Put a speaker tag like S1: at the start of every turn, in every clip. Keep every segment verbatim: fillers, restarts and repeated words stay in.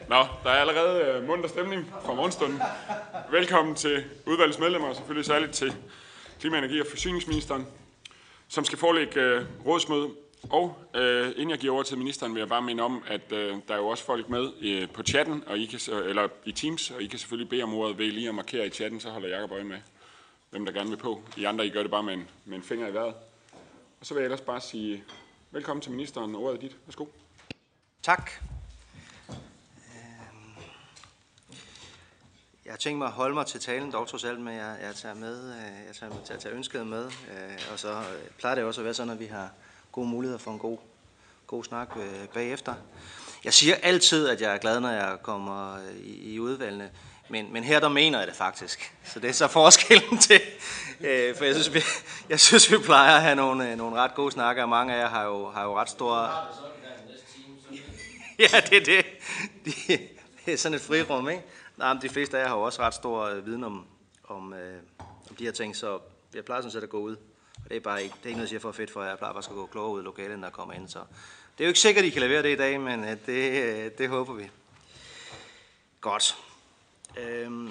S1: Nå, der er allerede uh, munter stemning fra morgenstunden. Velkommen til udvalgets medlemmer, og selvfølgelig særligt til klima-, energi- og forsyningsministeren, som skal forelægge uh, rådsmøde. Og uh, inden jeg giver over til ministeren, vil jeg bare minde om, at uh, der er jo også folk med uh, på chatten, og I kan, eller i Teams, og I kan selvfølgelig bede om ordet ved lige at markere i chatten, så holder Jacob øje med, hvem der gerne vil på. I andre, I gør det bare med en, med en finger i vejret. Og så vil jeg ellers bare sige velkommen til ministeren, og ordet er dit. Værsgo.
S2: Tak. Jeg har tænkt mig at holde mig til talen, dog trods alt, men jeg, jeg tager med, jeg tager, jeg tager ønsket med, og så plejer det også at være sådan, at vi har gode muligheder for en god, god snak bagefter. Jeg siger altid, at jeg er glad, når jeg kommer i, i udvalgene, men, men her der mener jeg det faktisk. Så det er så forskellen til, for jeg synes, vi, jeg synes, vi plejer at have nogle, nogle ret gode snakker, og mange af jer har jo, har jo ret store... Ja, det er det. Det er sådan et frirum, ikke? Nej, men de fleste af jer har jo også ret stor øh, viden om, om, øh, om de her ting, så jeg plejer sådan set at gå ud. Og det er bare ikke, det er ikke noget, jeg siger for fedt for jer. Jeg plejer bare at gå klogere ud i lokalet, når jeg kommer ind. Så det er jo ikke sikkert, at I kan levere det i dag, men øh, det, øh, det håber vi. Godt. Øhm,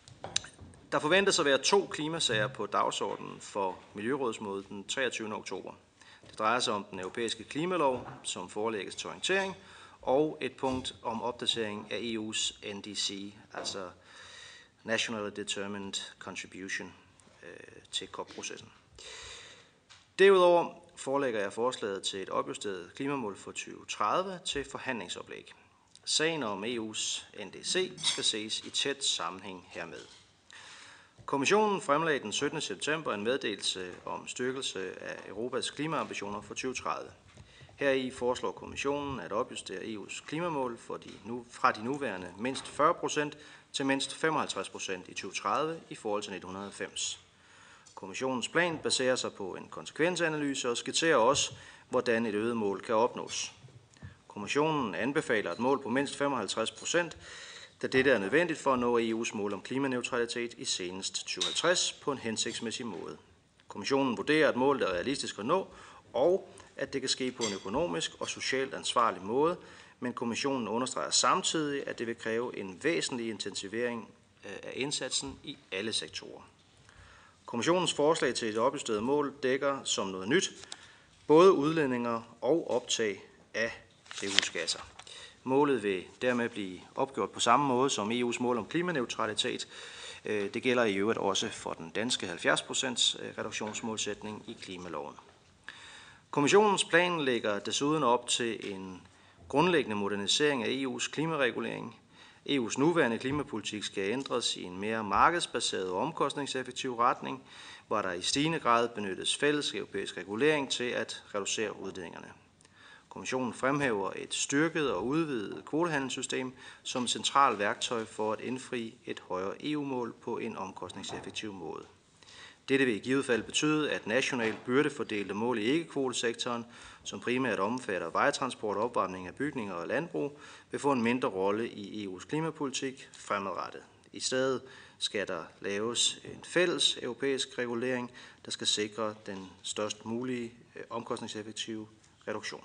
S2: der forventes at være to klimasager på dagsordenen for Miljørådsmødet den treogtyvende oktober. Det drejer sig om den europæiske klimalov, som forelægges til orientering, og et punkt om opdatering af E U's N D C, altså Nationally Determined Contribution øh, til C O P-processen. Derudover forelægger jeg forslaget til et opjusteret klimamål for tyve tredive til forhandlingsoplæg. Sagen om E U's N D C skal ses i tæt sammenhæng hermed. Kommissionen fremlagde den syttende september en meddelelse om styrkelse af Europas klimaambitioner for tyve tredive. Heri foreslår kommissionen at opjustere E U's klimamål for de nu, fra de nuværende mindst fyrre procent til mindst femoghalvtreds procent i tyve tredive i forhold til nitten halvfems. Kommissionens plan baserer sig på en konsekvensanalyse og skitserer også, hvordan et øget mål kan opnås. Kommissionen anbefaler et mål på mindst femoghalvtreds procent, da dette er nødvendigt for at nå E U's mål om klimaneutralitet i senest tyve halvtreds på en hensigtsmæssig måde. Kommissionen vurderer, at målet er realistisk at nå, og at det kan ske på en økonomisk og socialt ansvarlig måde, men kommissionen understreger samtidig, at det vil kræve en væsentlig intensivering af indsatsen i alle sektorer. Kommissionens forslag til et opjusteret mål dækker som noget nyt både udledninger og optag af drivhusgasser. Målet vil dermed blive opgjort på samme måde som E U's mål om klimaneutralitet. Det gælder i øvrigt også for den danske halvfjerds procent reduktionsmålsætning i klimaloven. Kommissionens plan lægger desuden op til en grundlæggende modernisering af E U's klimaregulering. E U's nuværende klimapolitik skal ændres i en mere markedsbaseret og omkostningseffektiv retning, hvor der i stigende grad benyttes fælles europæisk regulering til at reducere udledningerne. Kommissionen fremhæver et styrket og udvidet kvotehandelssystem som et centralt værktøj for at indfri et højere E U-mål på en omkostningseffektiv måde. Dette vil i givet fald betyde, at nationalt byrdefordelte mål i ikke-kvotesektoren, som primært omfatter vejtransport, opvarmning af bygninger og landbrug, vil få en mindre rolle i E U's klimapolitik fremadrettet. I stedet skal der laves en fælles europæisk regulering, der skal sikre den størst mulige omkostningseffektive reduktion.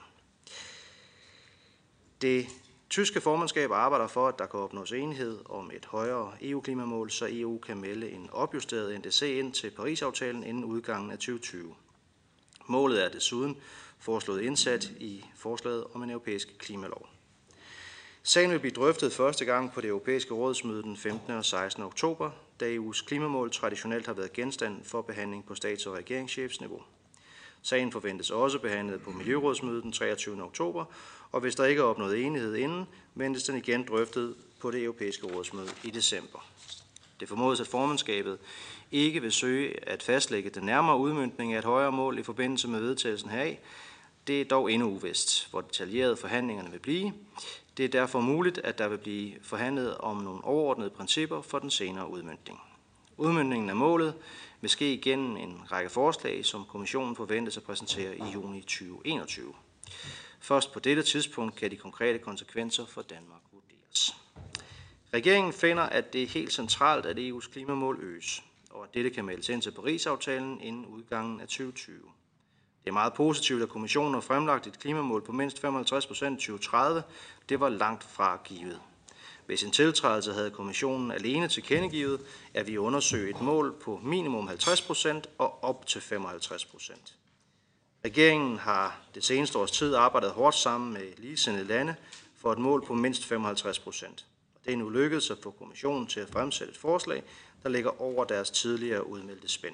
S2: Det tyske formandskab arbejder for, at der kan opnås enighed om et højere E U-klimamål, så E U kan melde en opjusteret N D C ind til Paris-aftalen inden udgangen af tyve tyve. Målet er desuden foreslået indsat i forslaget om en europæisk klimalov. Sagen vil blive drøftet første gang på det europæiske rådsmøde den femtende og sekstende oktober, da E U's klimamål traditionelt har været genstand for behandling på stats- og regeringschefsniveau. Sagen forventes også behandlet på Miljørådsmødet den treogtyvende oktober, og hvis der ikke er opnået enighed inden, ventes den igen drøftet på det europæiske rådsmøde i december. Det formodes, at formandskabet ikke vil søge at fastlægge den nærmere udmøntning af et højere mål i forbindelse med vedtagelsen heraf. Det er dog endnu uvist, hvor detaljerede forhandlingerne vil blive. Det er derfor muligt, at der vil blive forhandlet om nogle overordnede principper for den senere udmøntning. Udmøntningen af målet vil ske igennem en række forslag, som kommissionen forventes at præsentere i juni tyve enogtyve. Først på dette tidspunkt kan de konkrete konsekvenser for Danmark vurderes. Regeringen finder, at det er helt centralt, at E U's klimamål øges, og at dette kan meldes ind til Paris-aftalen inden udgangen af tyve tyve. Det er meget positivt, at kommissionen har fremlagt et klimamål på mindst femoghalvtreds procent i tyve tredive. Det var langt fra givet. Ved sin tiltrædelse havde kommissionen alene tilkendegivet, at vi undersøger et mål på minimum halvtreds procent og op til femoghalvtreds procent. Regeringen har det seneste års tid arbejdet hårdt sammen med ligesindede lande for et mål på mindst femoghalvtreds procent. Det er nu lykkedes at få kommissionen til at fremsætte et forslag, der ligger over deres tidligere udmeldte spænd.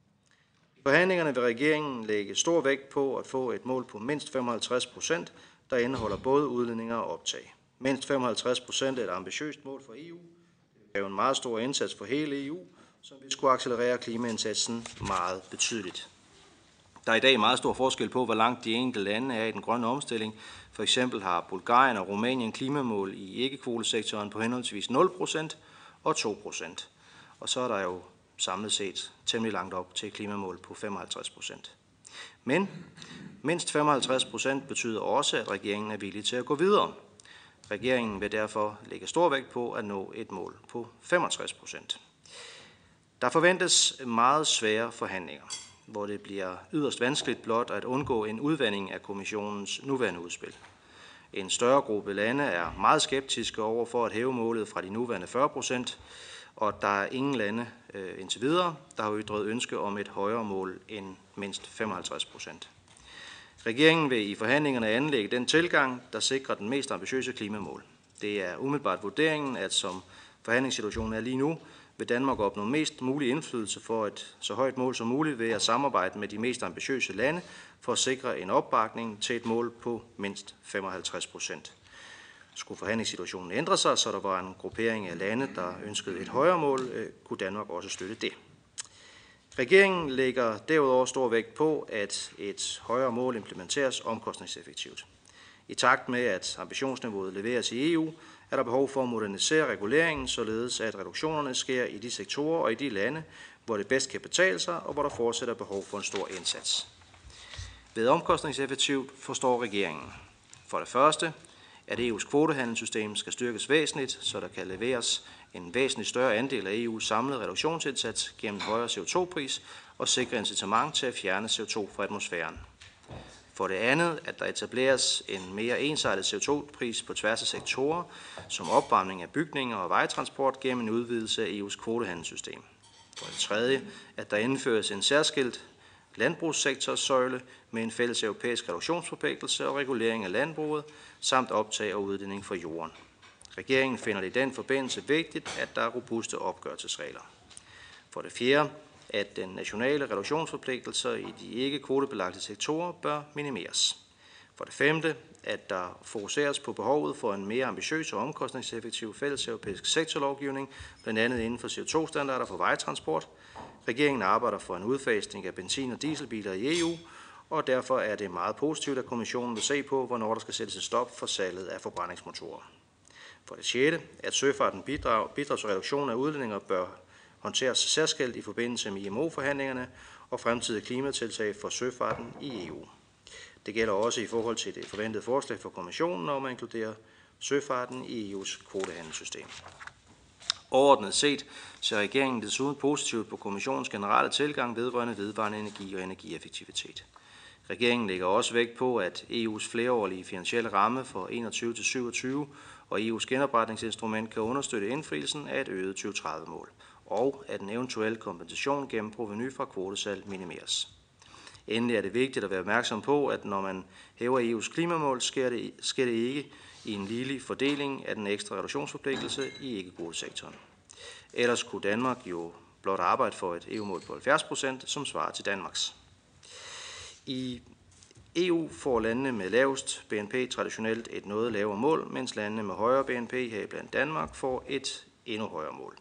S2: I forhandlingerne vil regeringen lægge stor vægt på at få et mål på mindst femoghalvtreds procent, der indeholder både udledninger og optag. Mindst femoghalvtreds procent er et ambitiøst mål for E U. Det vil kræve en meget stor indsats for hele E U, som vil skulle accelerere klimaindsatsen meget betydeligt. Der er i dag meget stor forskel på, hvor langt de enkelte lande er i den grønne omstilling. For eksempel har Bulgarien og Rumænien klimamål i ikke-kvotesektoren på henholdsvis nul procent og to procent. Og så er der jo samlet set temmelig langt op til klimamål på femoghalvtreds procent. Men mindst femoghalvtreds procent betyder også, at regeringen er villig til at gå videre. Regeringen vil derfor lægge stor vægt på at nå et mål på femogtres procent. Der forventes meget svære forhandlinger, hvor det bliver yderst vanskeligt blot at undgå en udvanding af kommissionens nuværende udspil. En større gruppe lande er meget skeptiske over for at hæve målet fra de nuværende fyrre procent, og der er ingen lande øh, indtil videre, der har ytret ønske om et højere mål end mindst femoghalvtreds procent. Regeringen vil i forhandlingerne anlægge den tilgang, der sikrer den mest ambitiøse klimamål. Det er umiddelbart vurderingen, at som forhandlingssituationen er lige nu, vil Danmark opnå mest mulig indflydelse for et så højt mål som muligt ved at samarbejde med de mest ambitiøse lande for at sikre en opbakning til et mål på mindst femoghalvtreds procent. Skulle forhandlingssituationen ændre sig, så der var en gruppering af lande, der ønskede et højere mål, kunne Danmark også støtte det. Regeringen lægger derudover stor vægt på, at et højere mål implementeres omkostningseffektivt. I takt med, at ambitionsniveauet leveres i E U, er der behov for at modernisere reguleringen, således at reduktionerne sker i de sektorer og i de lande, hvor det bedst kan betale sig, og hvor der fortsat er behov for en stor indsats. Ved omkostningseffektivt forstår regeringen for det første, at E U's kvotehandelssystem skal styrkes væsentligt, så der kan leveres en væsentlig større andel af E U's samlede reduktionsindsats gennem højere C O to pris og sikre incitament til at fjerne C O to fra atmosfæren. For det andet, at der etableres en mere ensartet C O to pris på tværs af sektorer, som opvarmning af bygninger og vejtransport gennem en udvidelse af E U's kvotehandelssystem. For det tredje, at der indføres en særskilt landbrugssektorsøjle med en fælles europæisk reduktionsforpligtelse og regulering af landbruget, samt optag og udledning fra jorden. Regeringen finder det i den forbindelse vigtigt, at der er robuste opgørelsesregler. For det fjerde, at den nationale reduktionsforpligtelser i de ikke kvotebelagte sektorer bør minimeres. For det femte, at der fokuseres på behovet for en mere ambitiøs og omkostningseffektiv fælles europæisk sektorlovgivning, blandt andet inden for C O to standarder for vejtransport. Regeringen arbejder for en udfasning af benzin- og dieselbiler i E U, og derfor er det meget positivt, at kommissionen vil se på, hvornår der skal sættes et stop for salget af forbrændingsmotorer. For det sjette, at søfarten bidrag, bidrag til reduktion af udledninger bør håndteres særskilt i forbindelse med I M O-forhandlingerne og fremtidige klimatiltag for søfarten i E U. Det gælder også i forhold til det forventede forslag for kommissionen om at inkludere søfarten i E U's kvotehandelssystem. Overordnet set ser regeringen desuden positivt på kommissionens generelle tilgang vedrørende vedvarende energi og energieffektivitet. Regeringen lægger også vægt på, at E U's flereårige finansielle ramme for enogtyve til syvogtyve og E U's genopretningsinstrument kan understøtte indfrielsen af et øget tyve tredive-mål, og at en eventuel kompensation gennem provenu fra kvotesalg minimeres. Endelig er det vigtigt at være opmærksom på, at når man hæver E U's klimamål, sker det, sker det ikke i en ligelig fordeling af den ekstra reduktionsforpligtelse i ikke-kvotesektoren. Ellers kunne Danmark jo blot arbejde for et E U-mål på halvfjerds procent, som svarer til Danmarks. I E U får landene med lavest B N P traditionelt et noget lavere mål, mens landene med højere B N P, heriblandt Danmark, får et endnu højere mål.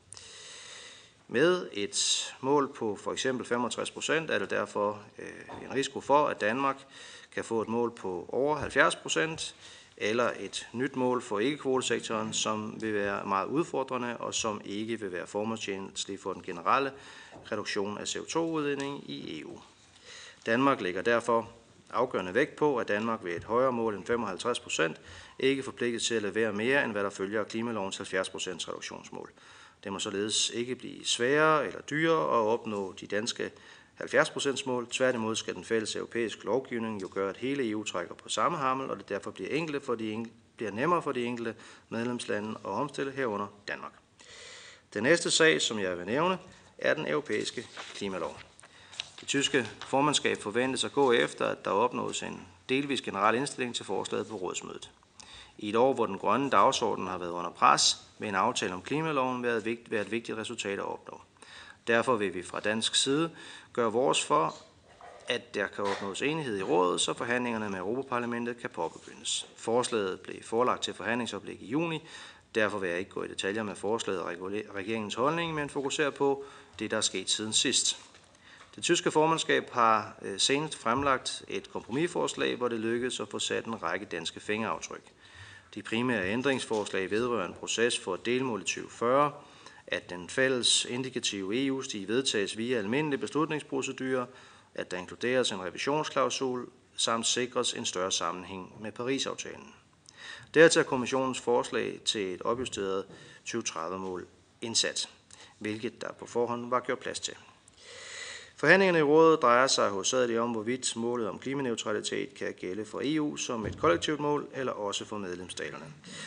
S2: Med et mål på for eksempel femogtres procent er der derfor øh, en risiko for, at Danmark kan få et mål på over halvfjerds procent, eller et nyt mål for ikke-kvotesektoren, som vil være meget udfordrende og som ikke vil være formålstjenligt for den generelle reduktion af C O to udledning i E U. Danmark lægger derfor afgørende vægt på, at Danmark ved et højere mål end femoghalvtreds procent ikke er forpligtet til at levere mere, end hvad der følger af klimalovens halvfjerds procent reduktionsmål. Det må således ikke blive sværere eller dyrere at opnå de danske halvfjerds procent mål. Tværtimod skal den fælles europæiske lovgivning jo gøre, at hele E U trækker på samme hammel, og det derfor bliver enklere for de bliver nemmere for de enkelte medlemslande at omstille herunder Danmark. Den næste sag, som jeg vil nævne, er den europæiske klimalov. Det tyske formandskab forventes at gå efter, at der opnås en delvis generel indstilling til forslaget på rådsmødet. I et år, hvor den grønne dagsorden har været under pres, vil en aftale om klimaloven være et vigtigt resultat at opnå. Derfor vil vi fra dansk side gøre vores for, at der kan opnås enighed i rådet, så forhandlingerne med Europaparlamentet kan påbegyndes. Forslaget blev forelagt til forhandlingsoplæg i juni. Derfor vil jeg ikke gå i detaljer med forslaget og regeringens holdning, men fokusere på det, der er sket siden sidst. Det tyske formandskab har senest fremlagt et kompromisforslag, hvor det lykkedes at få sat en række danske fingeraftryk. De primære ændringsforslag vedrører en proces for et delmål i tyve fyrre, at den fælles indikative E U-stige vedtages via almindelige beslutningsprocedurer, at der inkluderes en revisionsklausul, samt sikres en større sammenhæng med Paris-aftalen. Dertil er kommissionens forslag til et opjusteret tyve tredive-mål indsat, hvilket der på forhånd var gjort plads til. Forhandlingerne i rådet drejer sig hovedsageligt om, hvorvidt målet om klimaneutralitet kan gælde for E U som et kollektivt mål, eller også for medlemsstaterne,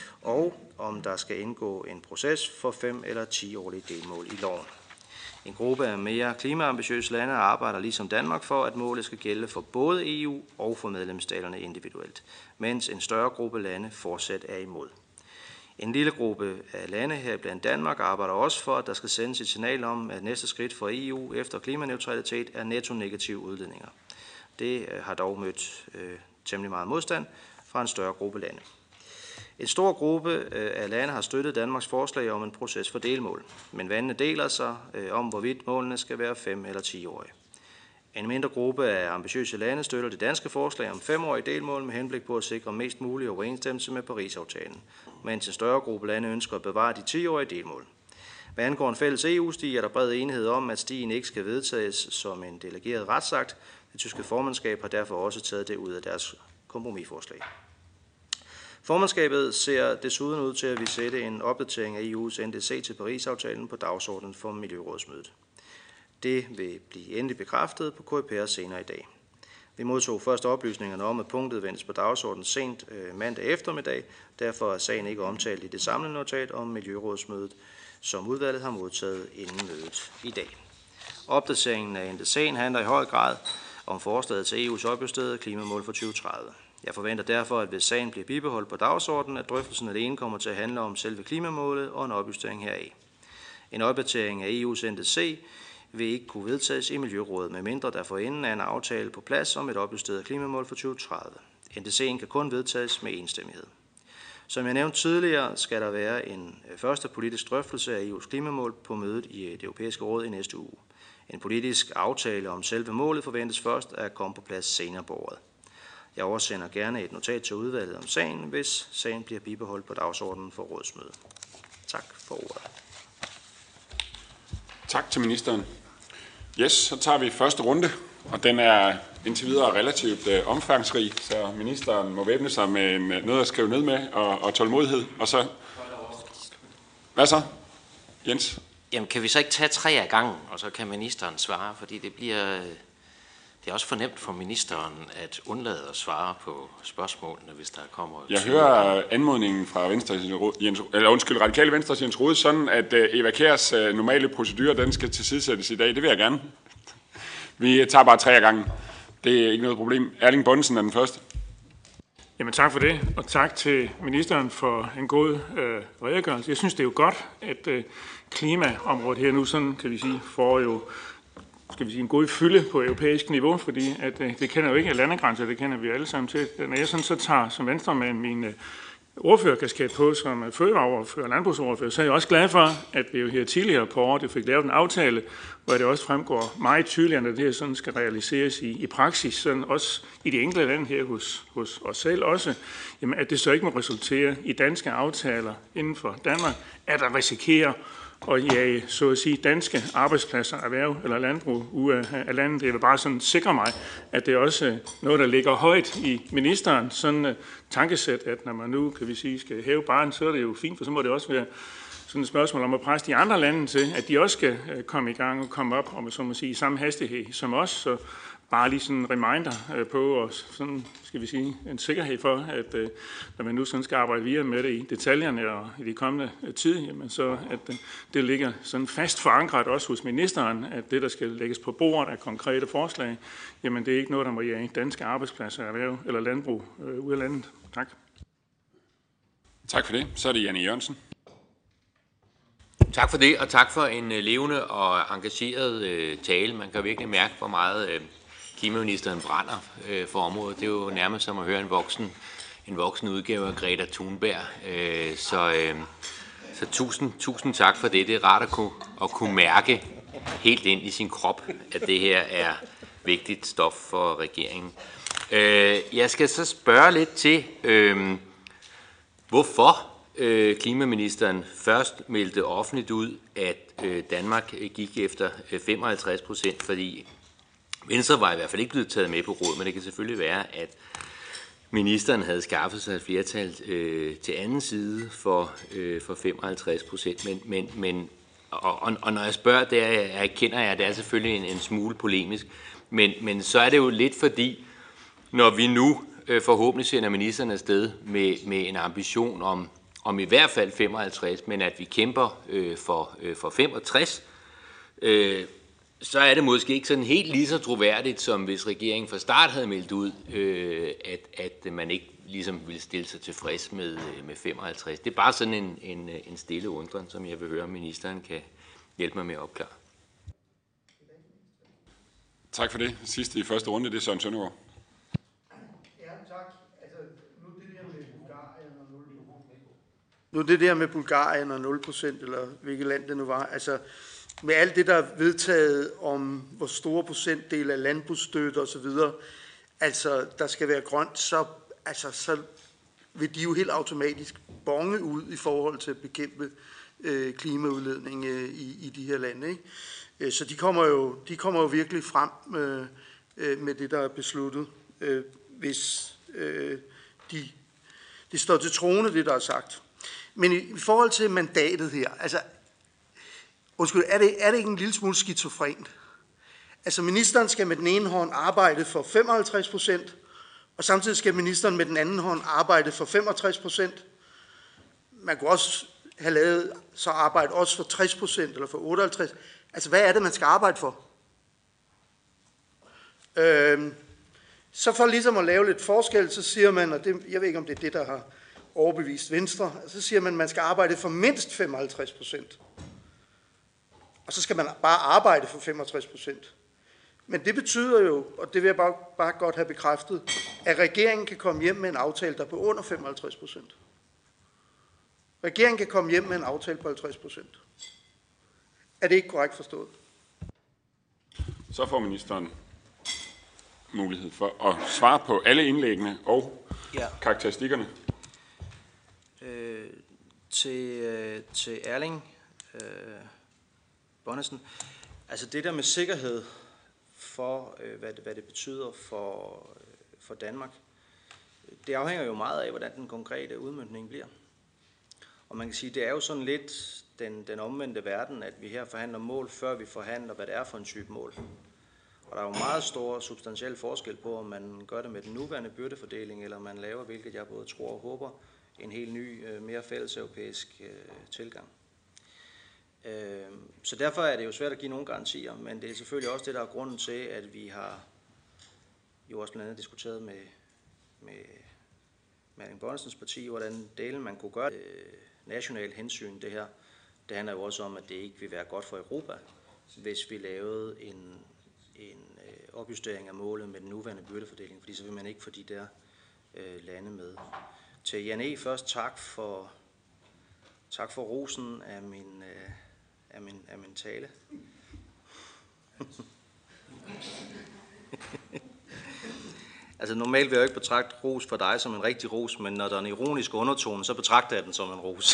S2: og om der skal indgå en proces for fem eller ti årlige delmål i loven. En gruppe af mere klimaambitiøse lande arbejder ligesom Danmark for, at målet skal gælde for både E U og for medlemsstaterne individuelt, mens en større gruppe lande fortsat er imod. En lille gruppe af lande her blandt Danmark arbejder også for, at der skal sendes et signal om, at næste skridt for E U efter klimaneutralitet er netto negative udledninger. Det har dog mødt øh, temmelig meget modstand fra en større gruppe lande. En stor gruppe af lande har støttet Danmarks forslag om en proces for delmål, men vandene deler sig øh, om, hvorvidt målene skal være fem eller ti årige. En mindre gruppe af ambitiøse lande støtter det danske forslag om femårige delmål med henblik på at sikre mest mulig overensstemmelse med Paris-aftalen, mens en større gruppe lande ønsker at bevare de ti-årige delmål. Hvad angår en fælles E U-stige, er der bred enighed om, at stigen ikke skal vedtages som en delegeret retsakt. Det tyske formandskab har derfor også taget det ud af deres kompromisforslag. Formandskabet ser desuden ud til at vi sætte en opdatering af E U's N D C til Paris-aftalen på dagsordenen for Miljørådsmødet. Det vil blive endelig bekræftet på K P R senere i dag. Vi modtog først oplysningerne om, at punktet ventes på dagsordenen sent øh, mandag eftermiddag. Derfor er sagen ikke omtalt i det samlede notat om Miljørådsmødet, som udvalget har modtaget inden mødet i dag. Opdateringen af N D C'en handler i høj grad om forslaget til E U's opjusterede klimamål for tyve tredive. Jeg forventer derfor, at hvis sagen bliver bibeholdt på dagsordenen, at drøftelsen alene kommer til at handle om selve klimamålet og en opjustering heraf. En opdatering af E U's N D C vil ikke kunne vedtages i Miljørådet, medmindre der forinden er en aftale på plads om et opjusteret klimamål for tyve tredive. N D C'en kan kun vedtages med enstemmighed. Som jeg nævnte tidligere, skal der være en første politisk drøftelse af E U's klimamål på mødet i Det Europæiske Råd i næste uge. En politisk aftale om selve målet forventes først at komme på plads senere på året. Jeg oversender gerne et notat til udvalget om sagen, hvis sagen bliver bibeholdt på dagsordenen for rådsmødet. Tak for ordet.
S1: Tak til ministeren. Yes, så tager vi første runde, og den er indtil videre relativt øh, omfangsrig, så ministeren må væbne sig med en, noget at skrive ned med og, og tålmodighed. Og så... Hvad så, Jens?
S3: Jamen, kan vi så ikke tage tre af gangen, og så kan ministeren svare, fordi det bliver... Det er også fornemt for ministeren at undlade at svare på spørgsmålene, hvis der kommer...
S1: Jeg hører anmodningen fra Venstre, Jens, eller undskyld, Radikale Venstre, Jens Rohde, sådan at Eva Kjærs normale procedure, den skal tilsidesættes i dag. Det vil jeg gerne. Vi tager bare tre af gangen. Det er ikke noget problem. Erling Bonnesen er den første.
S4: Jamen tak for det, og tak til ministeren for en god øh, redegørelse. Jeg synes, det er jo godt, at øh, klimaområdet her nu, sådan kan vi sige, får jo skal vi sige, en god fylde på europæisk niveau, fordi at, øh, det kender jo ikke landegrænser, det kender vi alle sammen til. Når jeg sådan så tager som venstremand min øh, ordførerkasket på som fødevareordfører og landbrugsordfører, så er jeg også glad for, at vi jo her tidligere på året det fik lavet en aftale, hvor det også fremgår meget tydeligere, at det her sådan skal realiseres i, i praksis, sådan også i de enkelte lande her hos, hos os selv også, jamen, at det så ikke må resultere i danske aftaler inden for Danmark, at der risikerer og jage, så at sige, danske arbejdspladser, erhverv eller landbrug ud af landet. Det vil bare sådan sikre mig, at det er også noget, der ligger højt i ministeren. Sådan uh, tankesæt, at når man nu, kan vi sige, skal hæve barren, så er det jo fint, for så må det også være sådan et spørgsmål om at presse de andre lande til, at de også skal øh, komme i gang og komme op om, så må sige, i samme hastighed som os. Så bare lige sådan en reminder øh, på, og sådan, skal vi sige, en sikkerhed for, at øh, når man nu sådan skal arbejde videre med det i detaljerne og i de kommende øh, tid, jamen så at øh, det ligger sådan fast forankret også hos ministeren, at det, der skal lægges på bordet af konkrete forslag, jamen det er ikke noget, der må jage danske arbejdspladser, erhverv eller landbrug øh, ud af landet. Tak.
S1: Tak for det. Så er det Janne Jørgensen.
S5: Tak for det, og tak for en levende og engageret øh, tale. Man kan virkelig mærke, hvor meget øh, klimaministeren brænder øh, for området. Det er jo nærmest som at høre en voksen, en voksen udgave af Greta Thunberg. Øh, så, øh, så tusind, tusind tak for det. Det er rart at kunne, at kunne mærke helt ind i sin krop, at det her er vigtigt stof for regeringen. Øh, jeg skal så spørge lidt til, øh, hvorfor øh, klimaministeren først meldte offentligt ud, at øh, Danmark gik efter øh, femoghalvtreds procent, fordi Venstre var i hvert fald ikke blevet taget med på råd, men det kan selvfølgelig være, at ministeren havde skaffet sig et flertal øh, til anden side for, øh, for femoghalvtreds procent. Men, men, men, og, og, og når jeg spørger, der erkender jeg, at det er selvfølgelig en, en smule polemisk, men, men så er det jo lidt fordi, når vi nu øh, forhåbentlig sender ministeren afsted med, med en ambition om, om i hvert fald femoghalvtreds, men at vi kæmper øh, for, øh, for femogtres, øh, så er det måske ikke sådan helt lige så troværdigt, som hvis regeringen fra start havde meldt ud, øh, at, at man ikke ligesom ville stille sig tilfreds med, med femoghalvtreds. Det er bare sådan en, en, en stille undren, som jeg vil høre, om ministeren kan hjælpe mig med at opklare.
S1: Tak for det. Sidste i første runde, det er Søren Søndergaard.
S6: Ja, tak. Altså, nu det der med Bulgarien og nul procent. Nu det der med Bulgarien og nul procent, eller hvilket land det nu var, altså med alt det, der er vedtaget om, hvor store procentdel af landbrugsstøtte osv., altså der skal være grønt, så, altså, så vil de jo helt automatisk bonge ud i forhold til at bekæmpe øh, klimaudledning øh, i, i de her lande, ikke? Øh, så de kommer, jo, de kommer jo virkelig frem øh, øh, med det, der er besluttet, øh, hvis øh, de, det står til troende, det der er sagt. Men i, i forhold til mandatet her, altså Undskyld, er det, er det ikke en lille smule skizofrent? Altså ministeren skal med den ene hånd arbejde for femoghalvtreds procent, og samtidig skal ministeren med den anden hånd arbejde for femogtres procent. Man kunne også have lavet så arbejde også for tres procent eller for otteoghalvtreds. Altså hvad er det, man skal arbejde for? Øhm, så for ligesom at lave lidt forskel, så siger man, og det, jeg ved ikke om det er det, der har overbevist Venstre, så siger man, at man skal arbejde for mindst femoghalvtreds procent. Og så skal man bare arbejde for femogtres procent. Men det betyder jo, og det vil jeg bare, bare godt have bekræftet, at regeringen kan komme hjem med en aftale, der er på under femoghalvtreds procent. Regeringen kan komme hjem med en aftale på halvtreds procent. Er det ikke korrekt forstået?
S1: Så får ministeren mulighed for at svare på alle indlæggene og ja. karakteristikkerne.
S2: Øh, til, øh, til Erling øh, Bonnesen. Altså det der med sikkerhed for, øh, hvad, det, hvad det betyder for, øh, for Danmark, det afhænger jo meget af, hvordan den konkrete udmøntning bliver. Og man kan sige, det er jo sådan lidt den, den omvendte verden, at vi her forhandler mål, før vi forhandler, hvad det er for en type mål. Og der er jo meget stor substantiel forskel på, om man gør det med den nuværende byrdefordeling, eller man laver, hvilket jeg både tror og håber, en helt ny, mere fælles europæisk øh, tilgang. Øh, så derfor er det jo svært at give nogle garantier, men det er selvfølgelig også det, der er grunden til, at vi har jo også blandt andet diskuteret med, med, med Erling Bonnesens parti, hvordan delen man kunne gøre øh, national hensyn det her. Det handler jo også om, at det ikke vil være godt for Europa, hvis vi lavede en, en øh, opjustering af målet med den nuværende byrdefordeling, fordi så vil man ikke få de der øh, lande med. Til Jan E. først tak for, tak for rosen af min, øh, af min, af min tale. Altså normalt vil jeg jo ikke betragte ros for dig som en rigtig ros, men når der er en ironisk undertone, så betragter jeg den som en ros.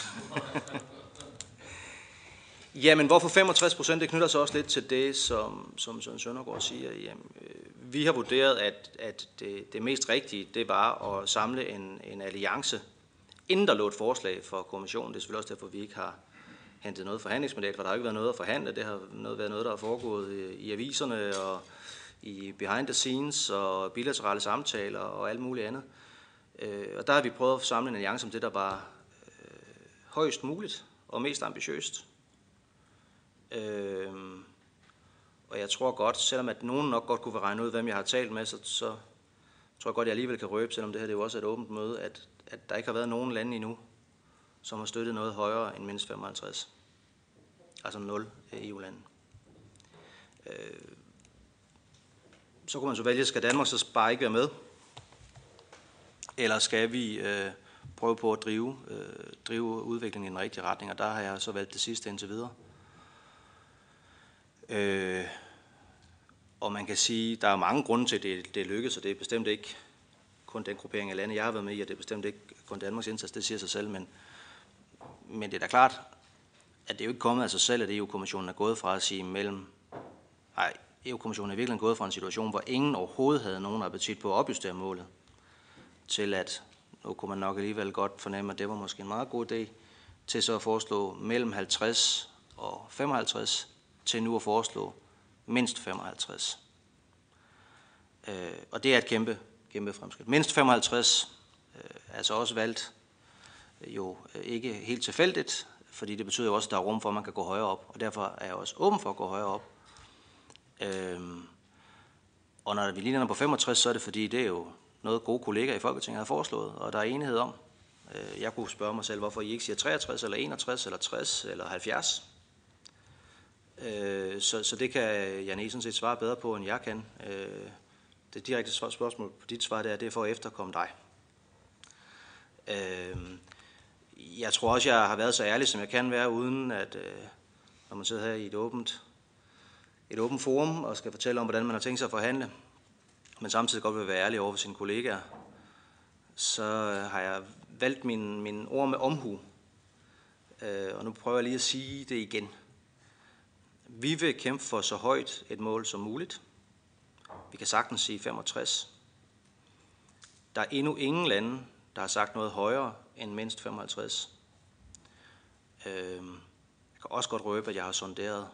S2: Jamen, hvorfor femogtres procent? Det knytter sig også lidt til det, som, som Søren Søndergaard siger. Jamen, øh, vi har vurderet, at, at det, det mest rigtige, det var at samle en, en alliance, inden der lå et forslag for kommissionen. Det er selvfølgelig også derfor, vi ikke har, hentet noget forhandlingsmandat, for der har ikke været noget at forhandle. Det har noget, været noget, der har foregået i, i aviserne og i behind the scenes og bilaterale samtaler og alt muligt andet. Øh, og der har vi prøvet at samle en alliance om det, der var øh, højst muligt og mest ambitiøst. Øh, og jeg tror godt, selvom at nogen nok godt kunne regne ud, hvem jeg har talt med, så, så tror jeg godt, jeg alligevel kan røbe, selvom det her det er jo også et åbent møde, at, at der ikke har været nogen lande endnu, som har støttet noget højere end mindst femoghalvtreds. Altså nul E U-lande. Øh, så kunne man så vælge, skal Danmark så bare ikke være med? Eller skal vi øh, prøve på at drive, øh, drive udviklingen i den rigtige retning? Og der har jeg så valgt det sidste indtil videre. Øh, og man kan sige, der er mange grunde til, at det, det lykkes, og det er bestemt ikke kun den gruppering af lande, jeg har været med i, og det er bestemt ikke kun Danmarks indsats, det siger sig selv, men, men det er da klart, at det er jo ikke kommet af sig selv, at E U-kommissionen er gået fra at sige mellem, nej, E U-kommissionen er virkelig gået fra en situation, hvor ingen overhovedet havde nogen appetit på at opjustere målet, til at, nu kunne man nok alligevel godt fornemme, at det var måske en meget god idé, til så at foreslå mellem halvtreds og femoghalvtreds, til nu at foreslå mindst femoghalvtreds. Øh, og det er et kæmpe, kæmpe fremskridt. Mindst femoghalvtreds øh, er altså også valgt øh, jo øh, ikke helt tilfældigt, fordi det betyder jo også, at der er rum for, at man kan gå højere op, og derfor er jeg også åben for at gå højere op. Øh, og når vi lige lander på femogtres, så er det fordi, det er jo noget gode kollegaer i Folketinget har foreslået, og der er enighed om. Øh, jeg kunne spørge mig selv, hvorfor I ikke siger treogtres, eller enogtres, eller tres, eller halvfjerds. Så, så det kan Jan E. sådan set svare bedre på, end jeg kan. Det direkte spørgsmål på dit svar, det er, det er for at efterkomme dig. Jeg tror også, jeg har været så ærlig, som jeg kan være, uden at, når man sidder her i et åbent, et åbent forum og skal fortælle om, hvordan man har tænkt sig at forhandle, men samtidig godt vil være ærlig over for sine kollegaer, så har jeg valgt mine, mine ord med omhu. Og nu prøver jeg lige at sige det igen. Vi vil kæmpe for så højt et mål som muligt. Vi kan sagtens sige femogtres. Der er endnu ingen lande, der har sagt noget højere end mindst femoghalvtreds. Jeg kan også godt røbe, at jeg har sonderet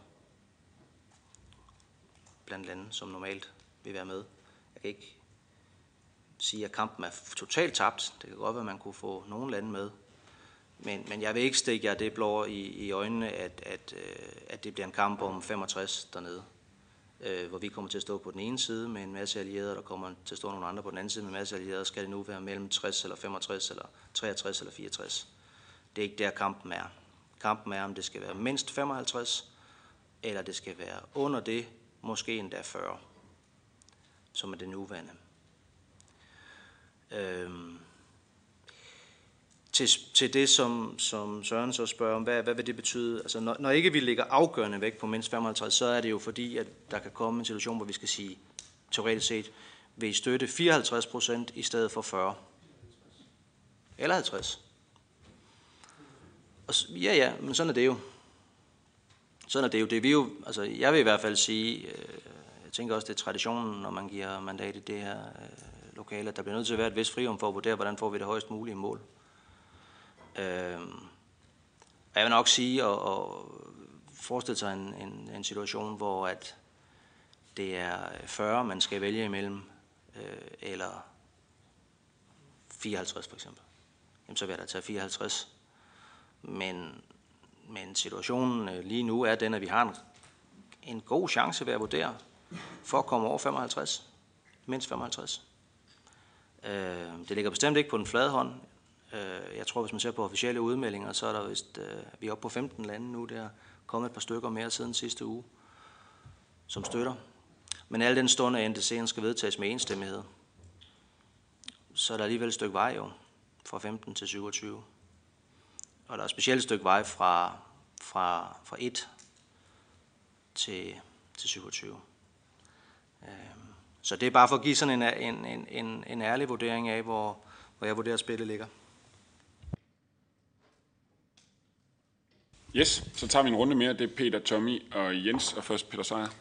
S2: blandt lande, som normalt vil være med. Jeg kan ikke sige, at kampen er totalt tabt. Det kan godt være, at man kunne få nogle lande med. Men, men jeg vil ikke stikke jer det blå i, i øjnene, at, at, at det bliver en kamp om femogtres dernede. Øh, hvor vi kommer til at stå på den ene side med en masse allierede, der kommer til at stå nogle andre på den anden side med en masse allierede. Skal det nu være mellem tres eller femogtres eller treogtres eller fireogtres? Det er ikke der kampen er. Kampen er, om det skal være mindst femoghalvtreds, eller det skal være under det, måske endda fyrre, som er det nuværende. Øh, Til, til det, som, som Søren så spørger om, hvad, hvad vil det betyde? Altså, når, når ikke vi lægger afgørende vægt på mindst femoghalvtreds, så er det jo fordi, at der kan komme en situation, hvor vi skal sige, teoretisk set, vil I støtte fireoghalvtreds procent i stedet for fyrre? Eller halvtreds? Og, ja, ja, men sådan er det jo. Sådan er det jo. Det vil jo altså, jeg vil i hvert fald sige, øh, jeg tænker også, det er traditionen, når man giver mandat i det her øh, lokale, at der bliver nødt til at være et vis frirum for at vurdere, hvordan får vi det højst mulige mål. Øhm, jeg vil nok sige og, og forestille sig en, en, en situation, hvor at det er fyrre, man skal vælge imellem, øh, eller fireoghalvtreds for eksempel. Jamen, så vil jeg da tage fireoghalvtreds. Men, men situationen lige nu er den, at vi har en, en god chance ved at vurdere for at komme over femoghalvtreds. Mindst femoghalvtreds. Øh, det ligger bestemt ikke på den flade hånd. Jeg tror, hvis man ser på officielle udmeldinger, så er der vist, øh, vi er oppe på femten lande nu. Der er kommet et par stykker mere siden sidste uge, som støtter. Men al den stund, at N D C'en skal vedtages med enstemmighed, så er der alligevel et stykke vej jo, fra femten til syvogtyve. Og der er et specielt stykke vej fra, fra, fra et til, til syvogtyve. Øh, så det er bare for at give sådan en, en, en, en ærlig vurdering af, hvor, hvor jeg vurderer, at spillet ligger.
S1: Yes, så tager vi en runde mere. Det er Peter, Tommy og Jens, og først Peter Sejer.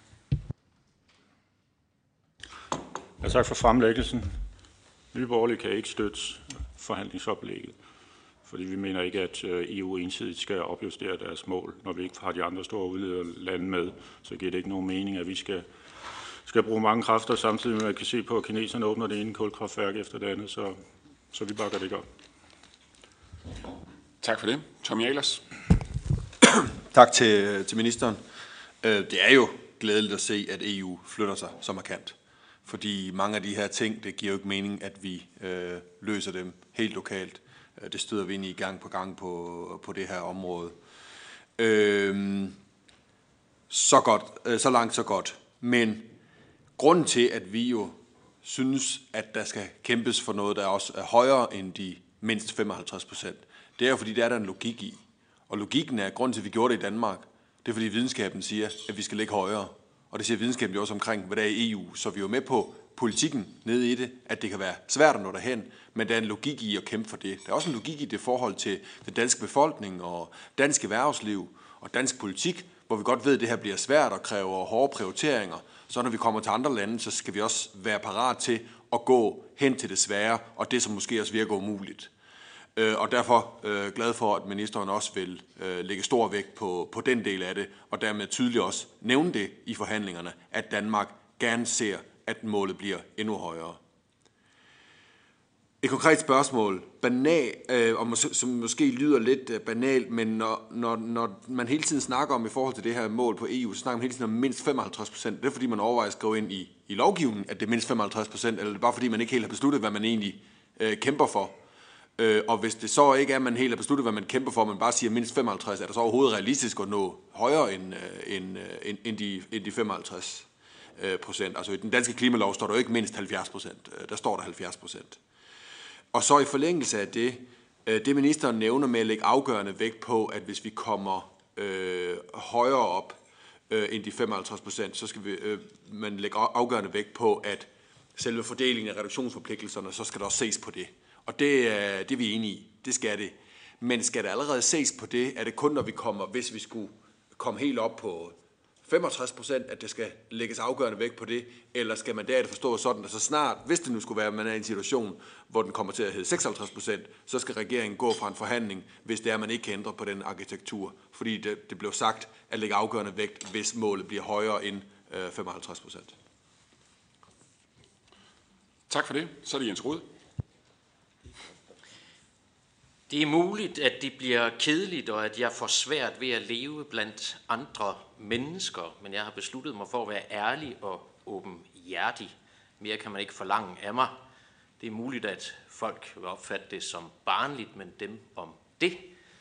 S4: Ja, tak for fremlæggelsen. Nye Borgerlige kan ikke støtte forhandlingsoplægget,
S7: Fordi vi mener ikke, at E U ensidigt skal opjustere deres mål, når vi ikke har de andre store udlederlande med. Så giver det ikke nogen mening, at vi skal, skal bruge mange kræfter, samtidig med at man kan se på, at kineserne åbner det ene kulkraftværk efter det andet. Så, så vi bakker det ikke op.
S1: Tak for det. Tommy Ahlers.
S8: Tak til, til ministeren. Det er jo glædeligt at se, at E U flytter sig så markant. Fordi mange af de her ting, det giver jo ikke mening, at vi øh, løser dem helt lokalt. Det støder vi ind i gang på gang på, på det her område. Øh, så godt, øh, så langt, så godt. Men grunden til, at vi jo synes, at der skal kæmpes for noget, der også er højere end de mindst femoghalvtreds procent, det er jo, fordi der er der en logik i. Og logikken er, grunden til, at vi gjorde det i Danmark, det er, fordi videnskaben siger, at vi skal ligge højere. Og det siger videnskaben jo også omkring, hvad der er i E U. Så vi er jo med på politikken nede i det, at det kan være svært at nå derhen, men der er en logik i at kæmpe for det. Der er også en logik i det forhold til den danske befolkning og dansk erhvervsliv og dansk politik, hvor vi godt ved, at det her bliver svært og kræver hårde prioriteringer. Så når vi kommer til andre lande, så skal vi også være parat til at gå hen til det svære, og det som måske også virker umuligt. Og derfor øh, glad for, at ministeren også vil øh, lægge stor vægt på, på den del af det, og dermed tydeligt også nævne det i forhandlingerne, at Danmark gerne ser, at målet bliver endnu højere. Et konkret spørgsmål, banal, øh, og mås- som måske lyder lidt øh, banalt, men når, når, når man hele tiden snakker om i forhold til det her mål på E U, så snakker man hele tiden om mindst femoghalvtreds procent. Det er fordi, man overvejer at skrive ind i, i lovgivningen, at det er mindst femoghalvtreds procent, eller det er bare fordi, man ikke helt har besluttet, hvad man egentlig øh, kæmper for. Øh, og hvis det så ikke er, at man helt har besluttet, hvad man kæmper for, man bare siger mindst femoghalvtreds, er det så overhovedet realistisk at nå højere end, øh, end, øh, end, de, end de femoghalvtreds procent? Altså i den danske klimalov står der jo ikke mindst halvfjerds procent, der står der halvfjerds procent. Og så i forlængelse af det, det ministeren nævner med at lægge afgørende vægt på, at hvis vi kommer øh, højere op øh, end de femoghalvtreds procent, så skal vi, øh, man lægge afgørende vægt på, at selve fordelingen af reduktionsforpligtelserne, så skal der også ses på det. Og det, øh, det er vi enige i, det skal det. Men skal der allerede ses på det, er det kun når vi kommer, hvis vi skulle komme helt op på femogtres procent, at det skal lægges afgørende vægt på det, eller skal man derefter forstå sådan, at så snart, hvis det nu skulle være, at man er i en situation, hvor den kommer til at hedde seksoghalvtreds procent, så skal regeringen gå fra en forhandling, hvis det er, at man ikke kan ændre på den arkitektur, fordi det, det blev sagt at lægge afgørende vægt, hvis målet bliver højere end øh, femoghalvtreds procent.
S1: Tak for det. Så er det Jens Rohde.
S3: Det er muligt, at det bliver kedeligt, og at jeg får svært ved at leve blandt andre mennesker, men jeg har besluttet mig for at være ærlig og åbenhjertig. Mere kan man ikke forlange af mig. Det er muligt, at folk vil opfatte det som barnligt, men dem om det,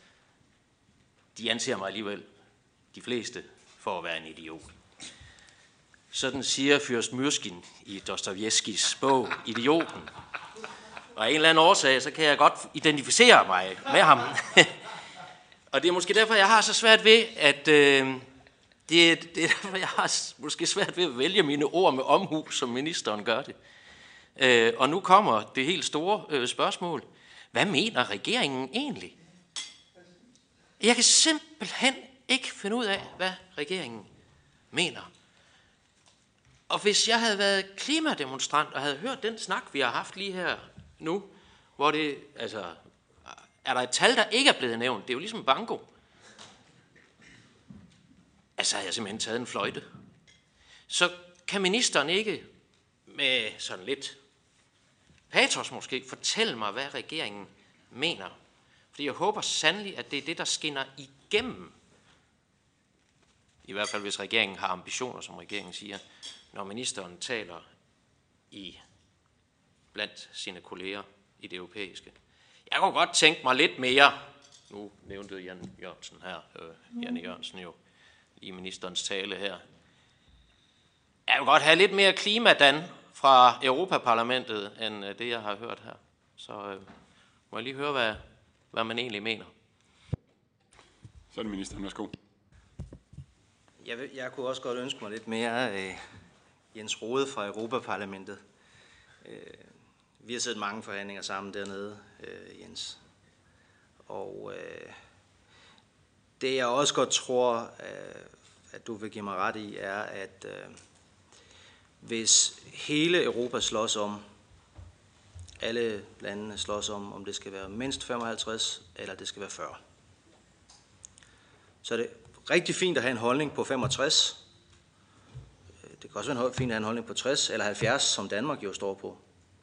S3: de anser mig alligevel, de fleste, for at være en idiot. Sådan siger fyrst Myrskin i Dostojevskijs bog Idioten. Og af en eller anden årsag, så kan jeg godt identificere mig med ham. Og det er måske derfor, jeg har så svært ved, at øh, det, det er derfor, jeg har måske svært ved at vælge mine ord med omhu, som ministeren gør det. Øh, og nu kommer det helt store øh, spørgsmål. Hvad mener regeringen egentlig? Jeg kan simpelthen ikke finde ud af, hvad regeringen mener. Og hvis jeg havde været klimademonstrant og havde hørt den snak, vi har haft lige her nu, hvor det, altså, er der et tal, der ikke er blevet nævnt? Det er jo ligesom banko. Altså, har jeg simpelthen taget en fløjte. Så kan ministeren ikke med sådan lidt patos måske fortælle mig, hvad regeringen mener? Fordi jeg håber sandelig, at det er det, der skinner igennem. I hvert fald, hvis regeringen har ambitioner, som regeringen siger, når ministeren taler i blandt sine kolleger i det europæiske. Jeg kunne godt tænke mig lidt mere. Nu nævnte Jan Jørgensen her, øh, Janne Jørgensen jo i ministerens tale her. Jeg vil godt have lidt mere klimadan fra Europaparlamentet, end det, jeg har hørt her. Så øh, må jeg lige høre, hvad, hvad man egentlig mener.
S1: Så er det ministeren. Værsgo.
S2: Jeg, vil, jeg kunne også godt ønske mig lidt mere øh, Jens Rohde fra Europaparlamentet. Øh, vi har siddet mange forhandlinger sammen dernede, øh, Jens. Og øh, det jeg også godt tror, øh, at du vil give mig ret i, er, at øh, hvis hele Europa slås om alle landene slås om, om det skal være mindst femoghalvtreds eller det skal være fyrre. Så er det rigtig fint at have en holdning på femogtres. Det kan også være fint at have en holdning på tres eller halvfjerds, som Danmark jo står på.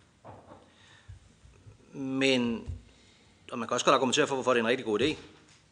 S2: Men, og man kan også godt argumentere for, hvorfor det er en rigtig god idé.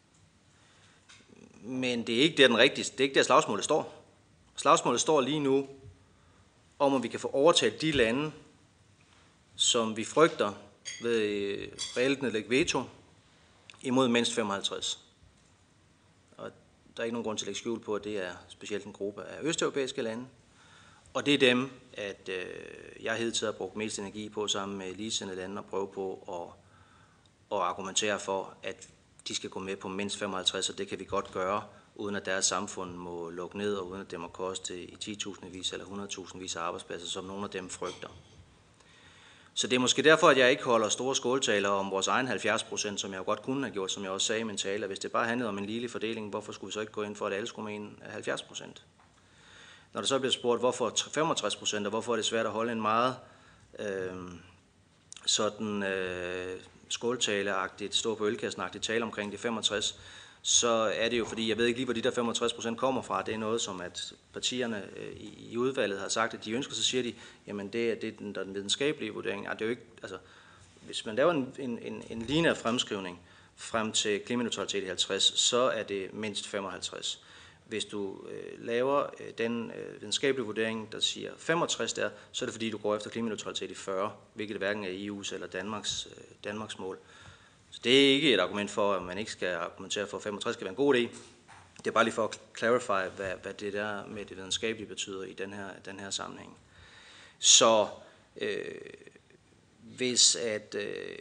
S2: Men det er ikke der, den rigtige, det er ikke der slagsmålet står. Slagsmålet står lige nu om, om vi kan få overtaget de lande, som vi frygter ved reelt nedlægge veto imod mindst femoghalvtreds. Og der er ikke nogen grund til at lægge skjul på, at det er specielt en gruppe af østeuropæiske lande. Og det er dem, at øh, jeg hidtil har brugt mest energi på sammen med ligesindede lande at prøve på at, at argumentere for, at de skal gå med på mindst femoghalvtreds, og det kan vi godt gøre, uden at deres samfund må lukke ned, og uden at det må koste i ti tusindvis eller hundrede tusindvis af arbejdspladser, som nogle af dem frygter. Så det er måske derfor, at jeg ikke holder store skåltaler om vores egen halvfjerds procent, som jeg jo godt kunne have gjort, som jeg også sagde i min tale. Hvis det bare handlede om en lille fordeling, hvorfor skulle vi så ikke gå ind for, at alle skulle mene halvfjerds procent? Når der så bliver spurgt, hvorfor femogtres procent, og hvorfor er det svært at holde en meget øh, sådan øh, skåltaleagtigt, stå på ølkassenagtigt tale omkring de femogtres, så er det jo, fordi jeg ved ikke lige, hvor de der femogtres procent kommer fra. Det er noget, som at partierne øh, i, i udvalget har sagt, at de ønsker, så siger de, jamen det er, det er den, der er den videnskabelige vurdering. Altså, det er jo ikke, altså, hvis man laver en, en, en, en lineær fremskrivning frem til klimaneutralitet i halvtreds, så er det mindst femoghalvtreds. Hvis du øh, laver øh, den øh, videnskabelige vurdering, der siger femogtres der, så er det fordi, du går efter klimaneutralitet i fyrre, hvilket hverken er E U's eller Danmarks, øh, Danmarks mål. Så det er ikke et argument for, at man ikke skal argumentere for, at femogtres skal være en god idé. Det er bare lige for at clarify, hvad, hvad det der med det videnskabelige betyder i den her, den her sammenhæng. Så øh, hvis at øh,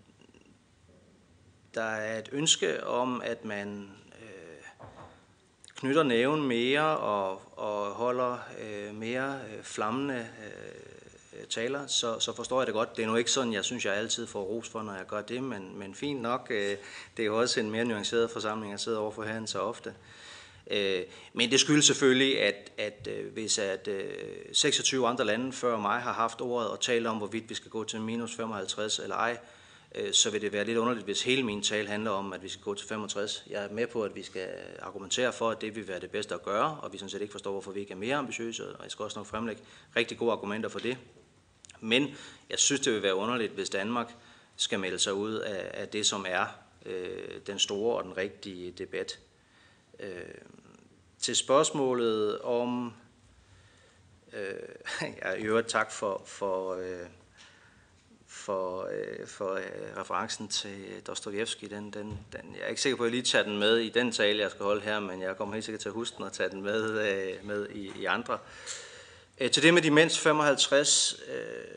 S2: der er et ønske om, at man knytter næven mere og, og holder øh, mere øh, flammende øh, taler, så, så forstår jeg det godt. Det er nu ikke sådan, jeg synes, jeg altid får ros for, når jeg gør det, men, men fint nok. Øh, det er jo også en mere nuanceret forsamling, jeg sidder overfor herinde så ofte. Øh, men det skyldes selvfølgelig, at, at øh, hvis at, øh, seksogtyve andre lande før mig har haft ordet og talt om, hvorvidt vi skal gå til minus femoghalvtreds eller ej, så vil det være lidt underligt, hvis hele min tale handler om, at vi skal gå til femogtres. Jeg er med på, at vi skal argumentere for, at det vil være det bedste at gøre, og vi sådan set ikke forstår, hvorfor vi ikke er mere ambitiøse, og jeg skal også nok fremlægge rigtig gode argumenter for det. Men jeg synes, det vil være underligt, hvis Danmark skal melde sig ud af, af det, som er øh, den store og den rigtige debat. Øh, til spørgsmålet om... Øh, jeg i øvrigt tak for... for øh, for, øh, for øh, referencen til Dostojevskij. Den, den, den, jeg er ikke sikker på, at jeg lige tager den med i den tale, jeg skal holde her, men jeg kommer helt sikkert til at huske den og tage den med, øh, med i, i andre. Øh, til det med de mindst femoghalvtreds, øh,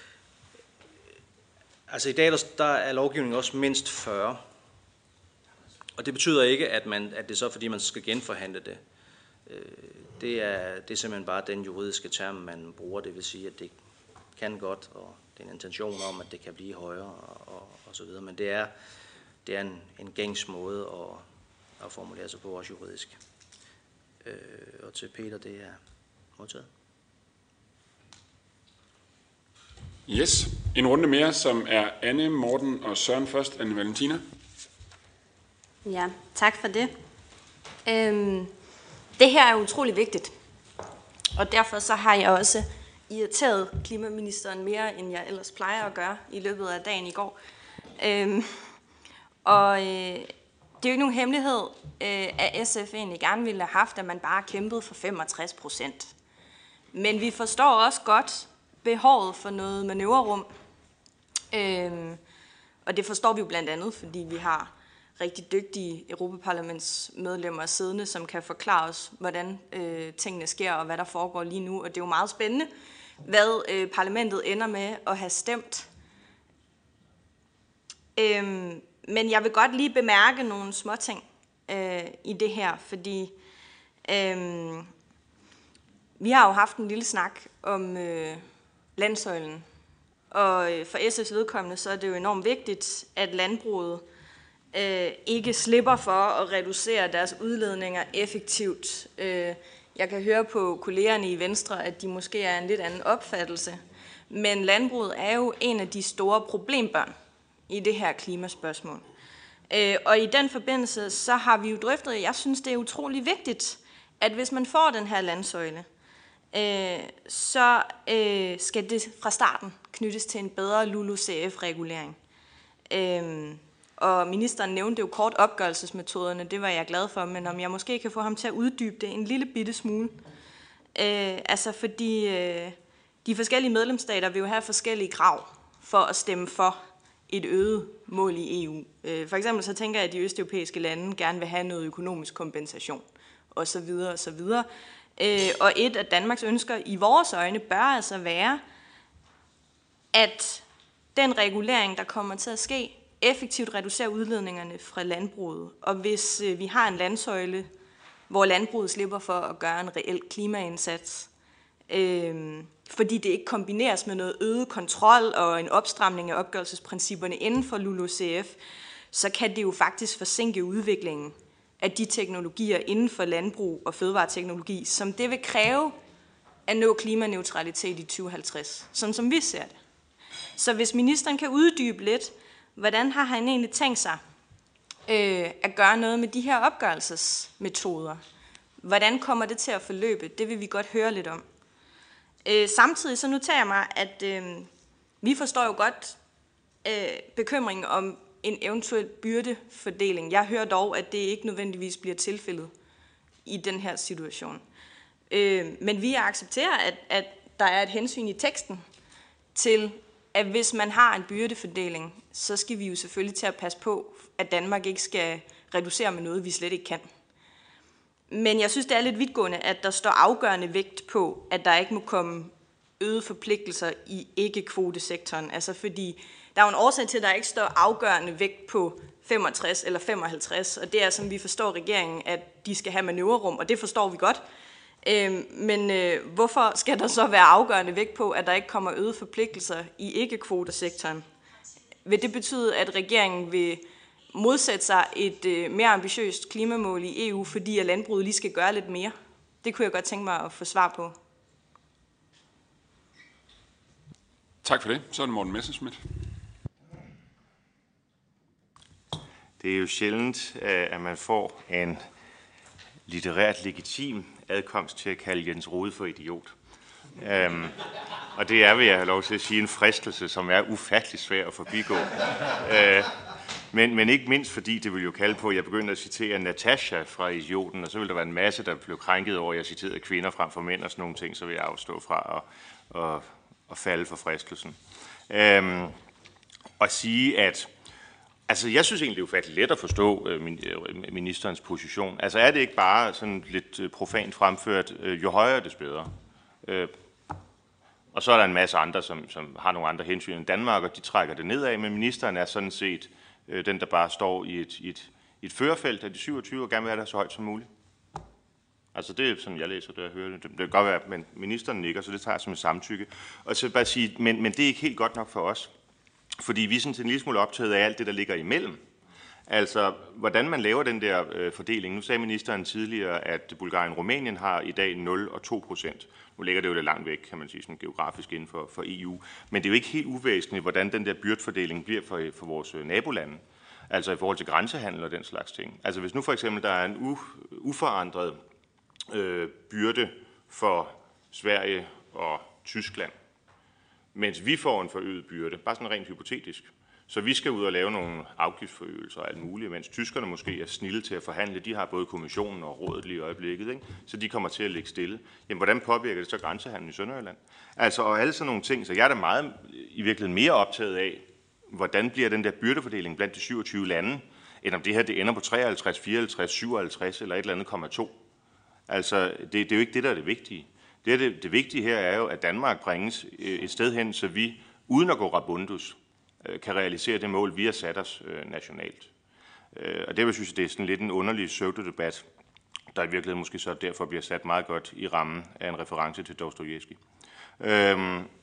S2: altså i dag der er lovgivningen også mindst fyrre, og det betyder ikke, at, man, at det er så, fordi man skal genforhandle det. Øh, det, er, det er simpelthen bare den juridiske term, man bruger, det vil sige, at det kan godt, og det er en intention om, at det kan blive højere og, og, og så videre, men det er, det er en, en gængs måde at, at formulere sig på, også juridisk. Øh, og til Peter, det er modtaget.
S1: Yes. En runde mere, som er Anne, Morten og Søren først. Anne Valentina.
S9: Ja, tak for det. Øhm, det her er utrolig vigtigt, og derfor så har jeg også irriteret klimaministeren mere, end jeg ellers plejer at gøre i løbet af dagen i går. Øhm, og øh, det er jo ikke nogen hemmelighed, øh, at S F egentlig gerne ville have haft, at man bare kæmpede for femogtres procent. Men vi forstår også godt behovet for noget manøvrerum. Øhm, og det forstår vi jo blandt andet, fordi vi har rigtig dygtige Europaparlamentsmedlemmer siddende, som kan forklare os, hvordan øh, tingene sker og hvad der foregår lige nu. Og det er jo meget spændende, hvad øh, parlamentet ender med at have stemt. Øhm, men jeg vil godt lige bemærke nogle småting øh, i det her, fordi øh, vi har jo haft en lille snak om øh, landsøjlen. Og øh, for S F's vedkommende, så er det jo enormt vigtigt, at landbruget øh, ikke slipper for at reducere deres udledninger effektivt. Øh, Jeg kan høre på kollegerne i Venstre, at de måske er en lidt anden opfattelse. Men landbruget er jo en af de store problembørn i det her klimaspørgsmål. Øh, og i den forbindelse, så har vi jo drøftet, at jeg synes, det er utrolig vigtigt, at hvis man får den her landsøjle, øh, så øh, skal det fra starten knyttes til en bedre L U L U C F-regulering. Øh, og ministeren nævnte jo kort opgørelsesmetoderne, det var jeg glad for, men om jeg måske kan få ham til at uddybe det en lille bitte smule. Øh, altså fordi øh, de forskellige medlemsstater vil jo have forskellige krav for at stemme for et øget mål i E U. Øh, for eksempel så tænker jeg, at de østeuropæiske lande gerne vil have noget økonomisk kompensation, og så videre, og så videre. Øh, og et af Danmarks ønsker i vores øjne bør altså være, at den regulering, der kommer til at ske, effektivt reducerer udledningerne fra landbruget. Og hvis øh, vi har en landsøjle, hvor landbruget slipper for at gøre en reel klimaindsats, øh, fordi det ikke kombineres med noget øget kontrol og en opstramning af opgørelsesprincipperne inden for L U L U C F, så kan det jo faktisk forsinke udviklingen af de teknologier inden for landbrug og fødevareteknologi, som det vil kræve at nå klimaneutralitet i tyve halvtreds, sådan som vi ser det. Så hvis ministeren kan uddybe lidt, hvordan har han egentlig tænkt sig øh, at gøre noget med de her opgørelsesmetoder? Hvordan kommer det til at forløbe? Det vil vi godt høre lidt om. Øh, samtidig så noterer jeg mig, at øh, vi forstår jo godt øh, bekymringen om en eventuel byrdefordeling. Jeg hører dog, at det ikke nødvendigvis bliver tilfældet i den her situation. Øh, men vi accepterer, at, at der er et hensyn i teksten til, at hvis man har en byrdefordeling, så skal vi jo selvfølgelig til at passe på, at Danmark ikke skal reducere med noget, vi slet ikke kan. Men jeg synes, det er lidt vidtgående, at der står afgørende vægt på, at der ikke må komme øgede forpligtelser i ikke-kvotesektoren. Altså fordi der er jo en årsag til, at der ikke står afgørende vægt på femogtres eller femoghalvtreds, og det er, som vi forstår regeringen, at de skal have manøvrerum, og det forstår vi godt. Men øh, hvorfor skal der så være afgørende vægt på, at der ikke kommer øgede forpligtelser i ikke-kvotesektoren? Vil det betyde, at regeringen vil modsætte sig et øh, mere ambitiøst klimamål i E U, fordi at landbruget lige skal gøre lidt mere? Det kunne jeg godt tænke mig at få svar på.
S1: Tak for det. Så er det Morten Messerschmidt.
S10: Det er jo sjældent, at man får en litterært legitim adkomst til at kalde Jens Rohde for idiot. Um, og det er, vil jeg have lov til at sige, en fristelse, som er ufattelig svær at forbigå. Uh, men, men ikke mindst fordi det vil jo kalde på, at jeg begyndte at citere Natasha fra Idioten, og så vil der være en masse, der blev krænket over, at jeg citerede kvinder frem for mænd og sådan nogle ting, så vil jeg afstå fra at, at, at falde for fristelsen. Um, og sige, at altså, jeg synes egentlig, det er ufatteligt let at forstå øh, ministerens position. Altså, er det ikke bare sådan lidt øh, profant fremført, øh, jo højere, des bedre? Øh, og så er der en masse andre, som, som har nogle andre hensyn end Danmark, og de trækker det nedad, men ministeren er sådan set øh, den, der bare står i et, i et, i et førerfelt af de syvogtyve og gerne vil have det så højt som muligt. Altså, det er sådan, jeg læser det, jeg hører det. Det kan godt være, men ministeren nikker, så det tager jeg som et samtykke. Og så bare sige, men, men det er ikke helt godt nok for os. Fordi vi er sådan en lille smule optaget af alt det, der ligger imellem. Altså, hvordan man laver den der øh, fordeling. Nu sagde ministeren tidligere, at Bulgarien og Rumænien har i dag nul og to procent. Nu ligger det jo lidt langt væk, kan man sige, sådan geografisk inden for, for E U. Men det er jo ikke helt uvæsentligt, hvordan den der byrdfordeling bliver for, for vores nabolande. Altså i forhold til grænsehandel og den slags ting. Altså hvis nu for eksempel der er en u, uforandret øh, byrde for Sverige og Tyskland, mens vi får en forøget byrde, bare sådan rent hypotetisk. Så vi skal ud og lave nogle afgiftsforøgelser og alt muligt, mens tyskerne måske er snilde til at forhandle. De har både kommissionen og rådet lige i øjeblikket, ikke? Så de kommer til at ligge stille. Jamen, hvordan påvirker det så grænsehandlen i Sønderjylland? Altså, og alle sådan nogle ting. Så jeg er da meget i virkeligheden mere optaget af, hvordan bliver den der byrdefordeling blandt de syvogtyve lande, end om det her det ender på treoghalvtreds, fireoghalvtreds, syvoghalvtreds eller et eller andet komma to. Altså, det, det er jo ikke det, der er det vigtige. Det, det, det vigtige her er jo, at Danmark bringes et sted hen, så vi, uden at gå rabundus, kan realisere det mål, vi har sat os øh, nationalt. Øh, og det vil synes, det er sådan lidt en underlig pseudodebat, der i virkeligheden måske så derfor bliver sat meget godt i rammen af en reference til Dostojevskij. Øh,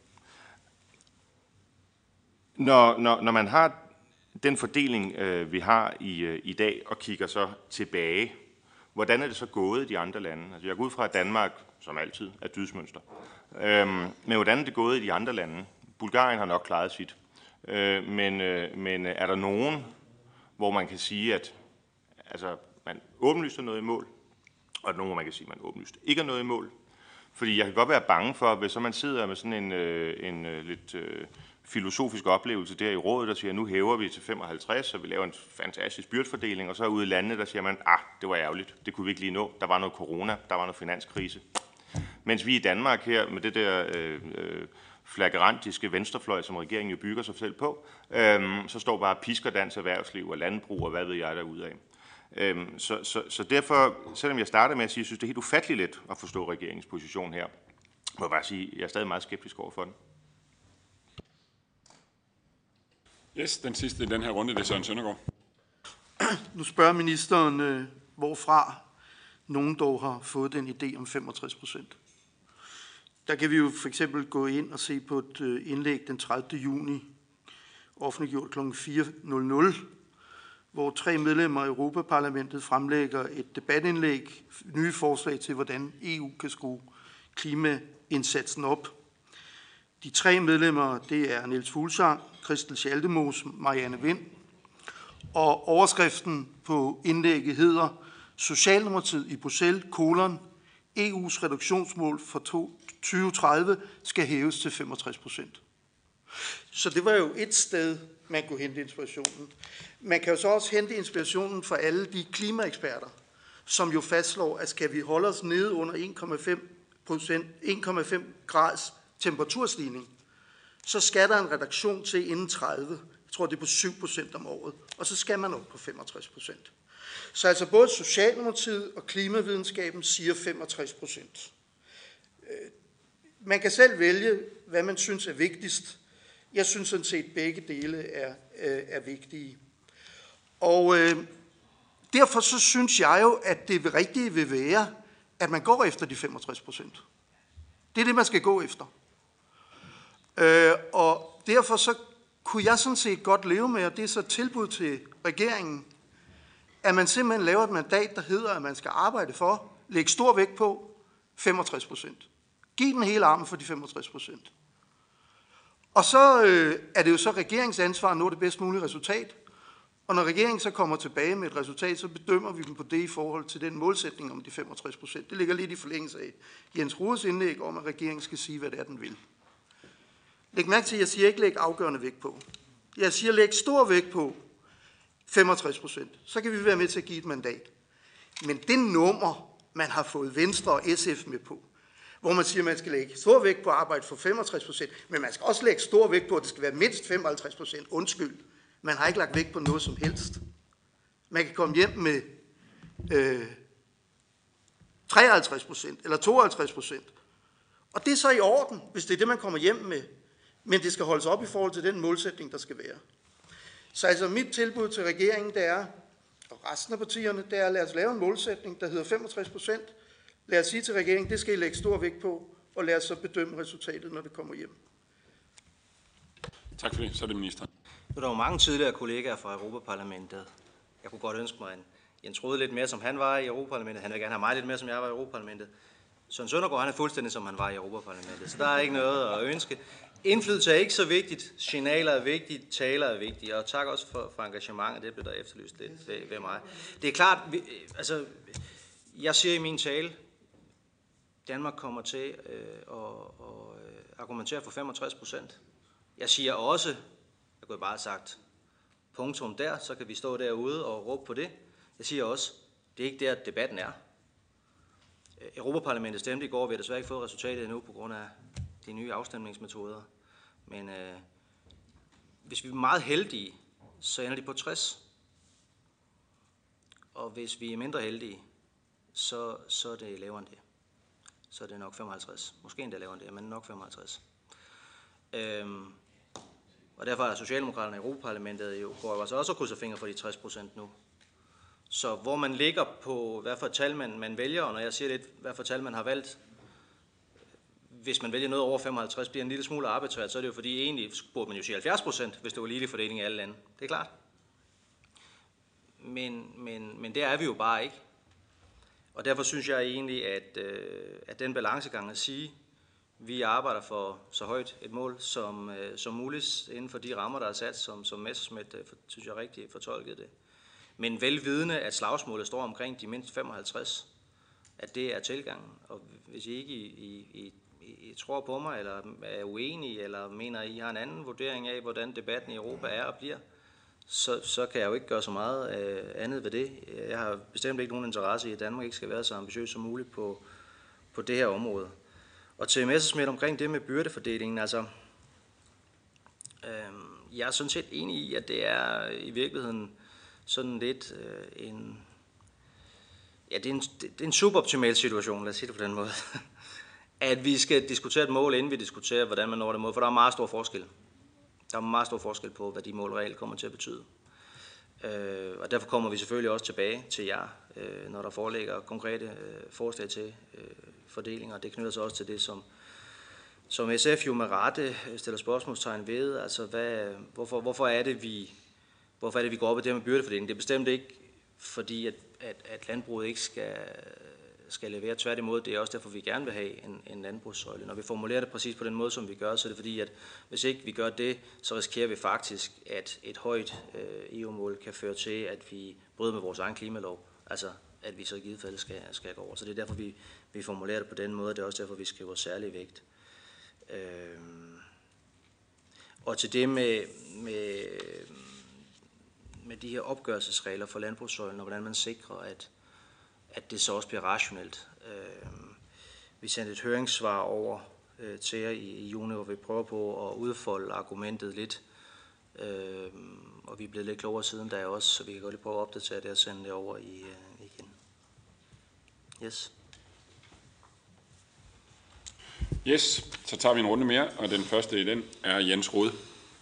S10: når, når, når man har den fordeling, øh, vi har i, øh, i dag, og kigger så tilbage, hvordan er det så gået i de andre lande? Altså, jeg går ud fra, at Danmark, som altid, er dydsmønster. Øh, men hvordan er det gået i de andre lande? Bulgarien har nok klaret sit. Øh, men, øh, men er der nogen, hvor man kan sige, at altså, man åbenlyst er noget i mål, og er der nogen, hvor man kan sige, at man åbenlyst ikke er noget i mål? Fordi jeg kan godt være bange for, hvis så man sidder med sådan en, øh, en øh, lidt øh, filosofisk oplevelse der i rådet, der siger, at nu hæver vi til femoghalvtreds, og vi laver en fantastisk byrdfordeling, og så ude i landene, der siger man, ah, det var ærgerligt, det kunne vi ikke lige nå, der var noget corona, der var noget finanskrise. Mens vi i Danmark her, med det der øh, øh, flagrantiske venstrefløj, som regeringen jo bygger sig selv på, øh, så står bare pisker dansk erhvervsliv og landbrug, og hvad ved jeg derude af. Øhm, så, så, så derfor, selvom jeg starter med at sige, at jeg synes, det er helt ufatteligt let at forstå regeringens position her, må jeg bare sige, at jeg er stadig meget skeptisk over for den.
S1: Yes, den sidste i den her runde, det er Søren Søndergaard.
S6: Nu spørger ministeren, øh, hvorfra nogen dog har fået den idé om femogtres procent. Der kan vi jo for eksempel gå ind og se på et øh, indlæg den tredivte juni, offentliggjort klokken fire nul nul, hvor tre medlemmer af Europaparlamentet fremlægger et debatindlæg, nye forslag til, hvordan E U kan skrue klimaindsatsen op. De tre medlemmer, det er Niels Fuglsang, Christel Schaldemose, Marianne Vind, og overskriften på indlægget hedder Socialdemokratiet i Bruxelles, kolon, E U's reduktionsmål for tyve tredive skal hæves til femogtres procent. Så det var jo et sted, man kunne hente inspirationen. Man kan jo så også hente inspirationen fra alle de klimaeksperter, som jo fastslår, at skal vi holde os nede under en komma fem procent, en komma fem grads temperaturstigning, så skal der en reduktion til inden tredive. Jeg tror, det er på syv procent om året, og så skal man op på femogtres procent. Så altså både Socialdemokratiet og klimavidenskaben siger femogtres procent. Man kan selv vælge, hvad man synes er vigtigst. Jeg synes sådan set, at begge dele er, øh, er vigtige. Og øh, derfor så synes jeg jo, at det rigtige vil være, at man går efter de femogtres procent. Det er det, man skal gå efter. Øh, og derfor så kunne jeg sådan set godt leve med, og det er så et tilbud til regeringen, at man simpelthen laver et mandat, der hedder, at man skal arbejde for, lægge stor vægt på femogtres procent. Giv den hele armen for de femogtres procent. Og så øh, er det jo så regeringens ansvar at nå det bedst mulige resultat. Og når regeringen så kommer tilbage med et resultat, så bedømmer vi dem på det i forhold til den målsætning om de femogtres procent. Det ligger lidt i forlængelse af Jens Rohdes indlæg om, at regeringen skal sige, hvad det er, den vil. Læg mærke til, at jeg siger ikke læg afgørende vægt på. Jeg siger læg stor vægt på femogtres procent. Så kan vi være med til at give et mandat. Men det nummer, man har fået Venstre og S F med på, hvor man siger, at man skal lægge stor vægt på at arbejde for femogtres procent, men man skal også lægge stor vægt på, at det skal være mindst femoghalvtreds procent. Undskyld, man har ikke lagt vægt på noget som helst. Man kan komme hjem med øh, treoghalvtreds procent eller tooghalvtreds procent. Og det er så i orden, hvis det er det, man kommer hjem med. Men det skal holdes op i forhold til den målsætning, der skal være. Så altså mit tilbud til regeringen, det er, og resten af partierne, det er, at lad os lave en målsætning, der hedder femogtres procent. Lad os sige til regeringen, det skal I lægge stor vægt på, og lad os så bedømme resultatet, når det kommer hjem.
S1: Tak for det. Så er det ministeren.
S2: Nu er der jo mange tidligere kollegaer fra Europaparlamentet. Jeg kunne godt ønske mig en Jens Rohde lidt mere, som han var i Europaparlamentet. Han vil gerne have mig lidt mere, som jeg var i Europaparlamentet. Søren Søndergaard, han er fuldstændig, som han var i Europaparlamentet. Så der er ikke noget at ønske. Indflydelse er ikke så vigtigt. Signaler er vigtigt. Taler er vigtigt. Og tak også for, for engagementet. Det blev der efterlyst lidt ved, ved mig. Det er klart, vi, altså, jeg siger i min tale, Danmark kommer til øh, at, at argumentere for femogtres procent. Jeg siger også, jeg kunne bare have sagt punktum der, så kan vi stå derude og råbe på det. Jeg siger også, det er ikke der, debatten er. Europaparlamentet stemte i går, vi har desværre ikke fået resultatet endnu på grund af de nye afstemningsmetoder. Men øh, hvis vi er meget heldige, så ender de på tres. Og hvis vi er mindre heldige, så, så er det lavere end det. Så er det nok femoghalvtreds. Måske endda lavere end det, men nok femoghalvtreds. Øhm, og derfor er Socialdemokraterne i Europaparlamentet jo, går jo altså også og krydser fingre for de tres procent nu. Så hvor man ligger på, hvad for et tal man, man vælger, og når jeg siger lidt, hvad for et tal man har valgt, hvis man vælger noget over femoghalvtreds, bliver en lille smule arbitrært, så er det jo fordi egentlig burde man jo sige halvfjerds procent, hvis det var ligelig fordeling i alle lande. Det er klart. Men, men, men der er vi jo bare ikke. Og derfor synes jeg egentlig, at, øh, at den balancegang at sige, Vi arbejder for så højt et mål som, øh, som muligt inden for de rammer, der er sat, som, som Messerschmidt, øh, synes jeg rigtigt fortolkede det. Men velvidende, at slagsmålet står omkring de mindst femoghalvtreds, at det er tilgangen. Og hvis I ikke I, I, I, I tror på mig, eller er uenige, eller mener, I har en anden vurdering af, hvordan debatten i Europa er og bliver, så, så kan jeg jo ikke gøre så meget øh, andet ved det. Jeg har bestemt ikke nogen interesse i, at Danmark ikke skal være så ambitiøs som muligt på, på det her område. Og til Messerschmidt omkring det med byrdefordelingen, altså, øh, jeg er sådan set enig i, at det er i virkeligheden sådan lidt øh, en, ja, det er en, det er en suboptimal situation, lad os sige det på den måde, at vi skal diskutere et mål, inden vi diskuterer, hvordan man når det mål, for der er meget stor forskel. Der er meget stor forskel på, hvad de mål reelt kommer til at betyde. Øh, og derfor kommer vi selvfølgelig også tilbage til jer, øh, når der foreligger konkrete øh, forslag til øh, fordelinger. Det knytter sig også til det, som, som S F jo med rette stiller spørgsmålstegn ved. Altså, hvad, hvorfor, hvorfor, er det, vi, hvorfor er det, vi går op i det med byrdefordeling? Det er bestemt ikke, fordi at, at, at landbruget ikke skal, skal levere. Tværtimod, det er også derfor, vi gerne vil have en, en landbrugssøjle. Når vi formulerer det præcis på den måde, som vi gør, så er det fordi, at hvis ikke vi gør det, så risikerer vi faktisk, at et højt øh, E U-mål kan føre til, at vi bryder med vores egen klimalov. Altså, at vi så i givet fald skal, skal gå over. Så det er derfor, vi, vi formulerer det på den måde. Det er også derfor, vi skriver særlig vægt. Øhm. Og til det med, med, med de her opgørelsesregler for landbrugssøjlen, og hvordan man sikrer, at, at det så også bliver rationelt. Øhm. Vi sendte et høringssvar over øh, til jer i, i juni, hvor vi prøver på at udfolde argumentet lidt. Øhm. Og vi er blevet lidt klogere siden da også, så vi kan godt lige prøve at opdatere det og sende det over i, øh, igen. Yes.
S1: Yes, så tager vi en runde mere, og den første i den er Jens Rohde.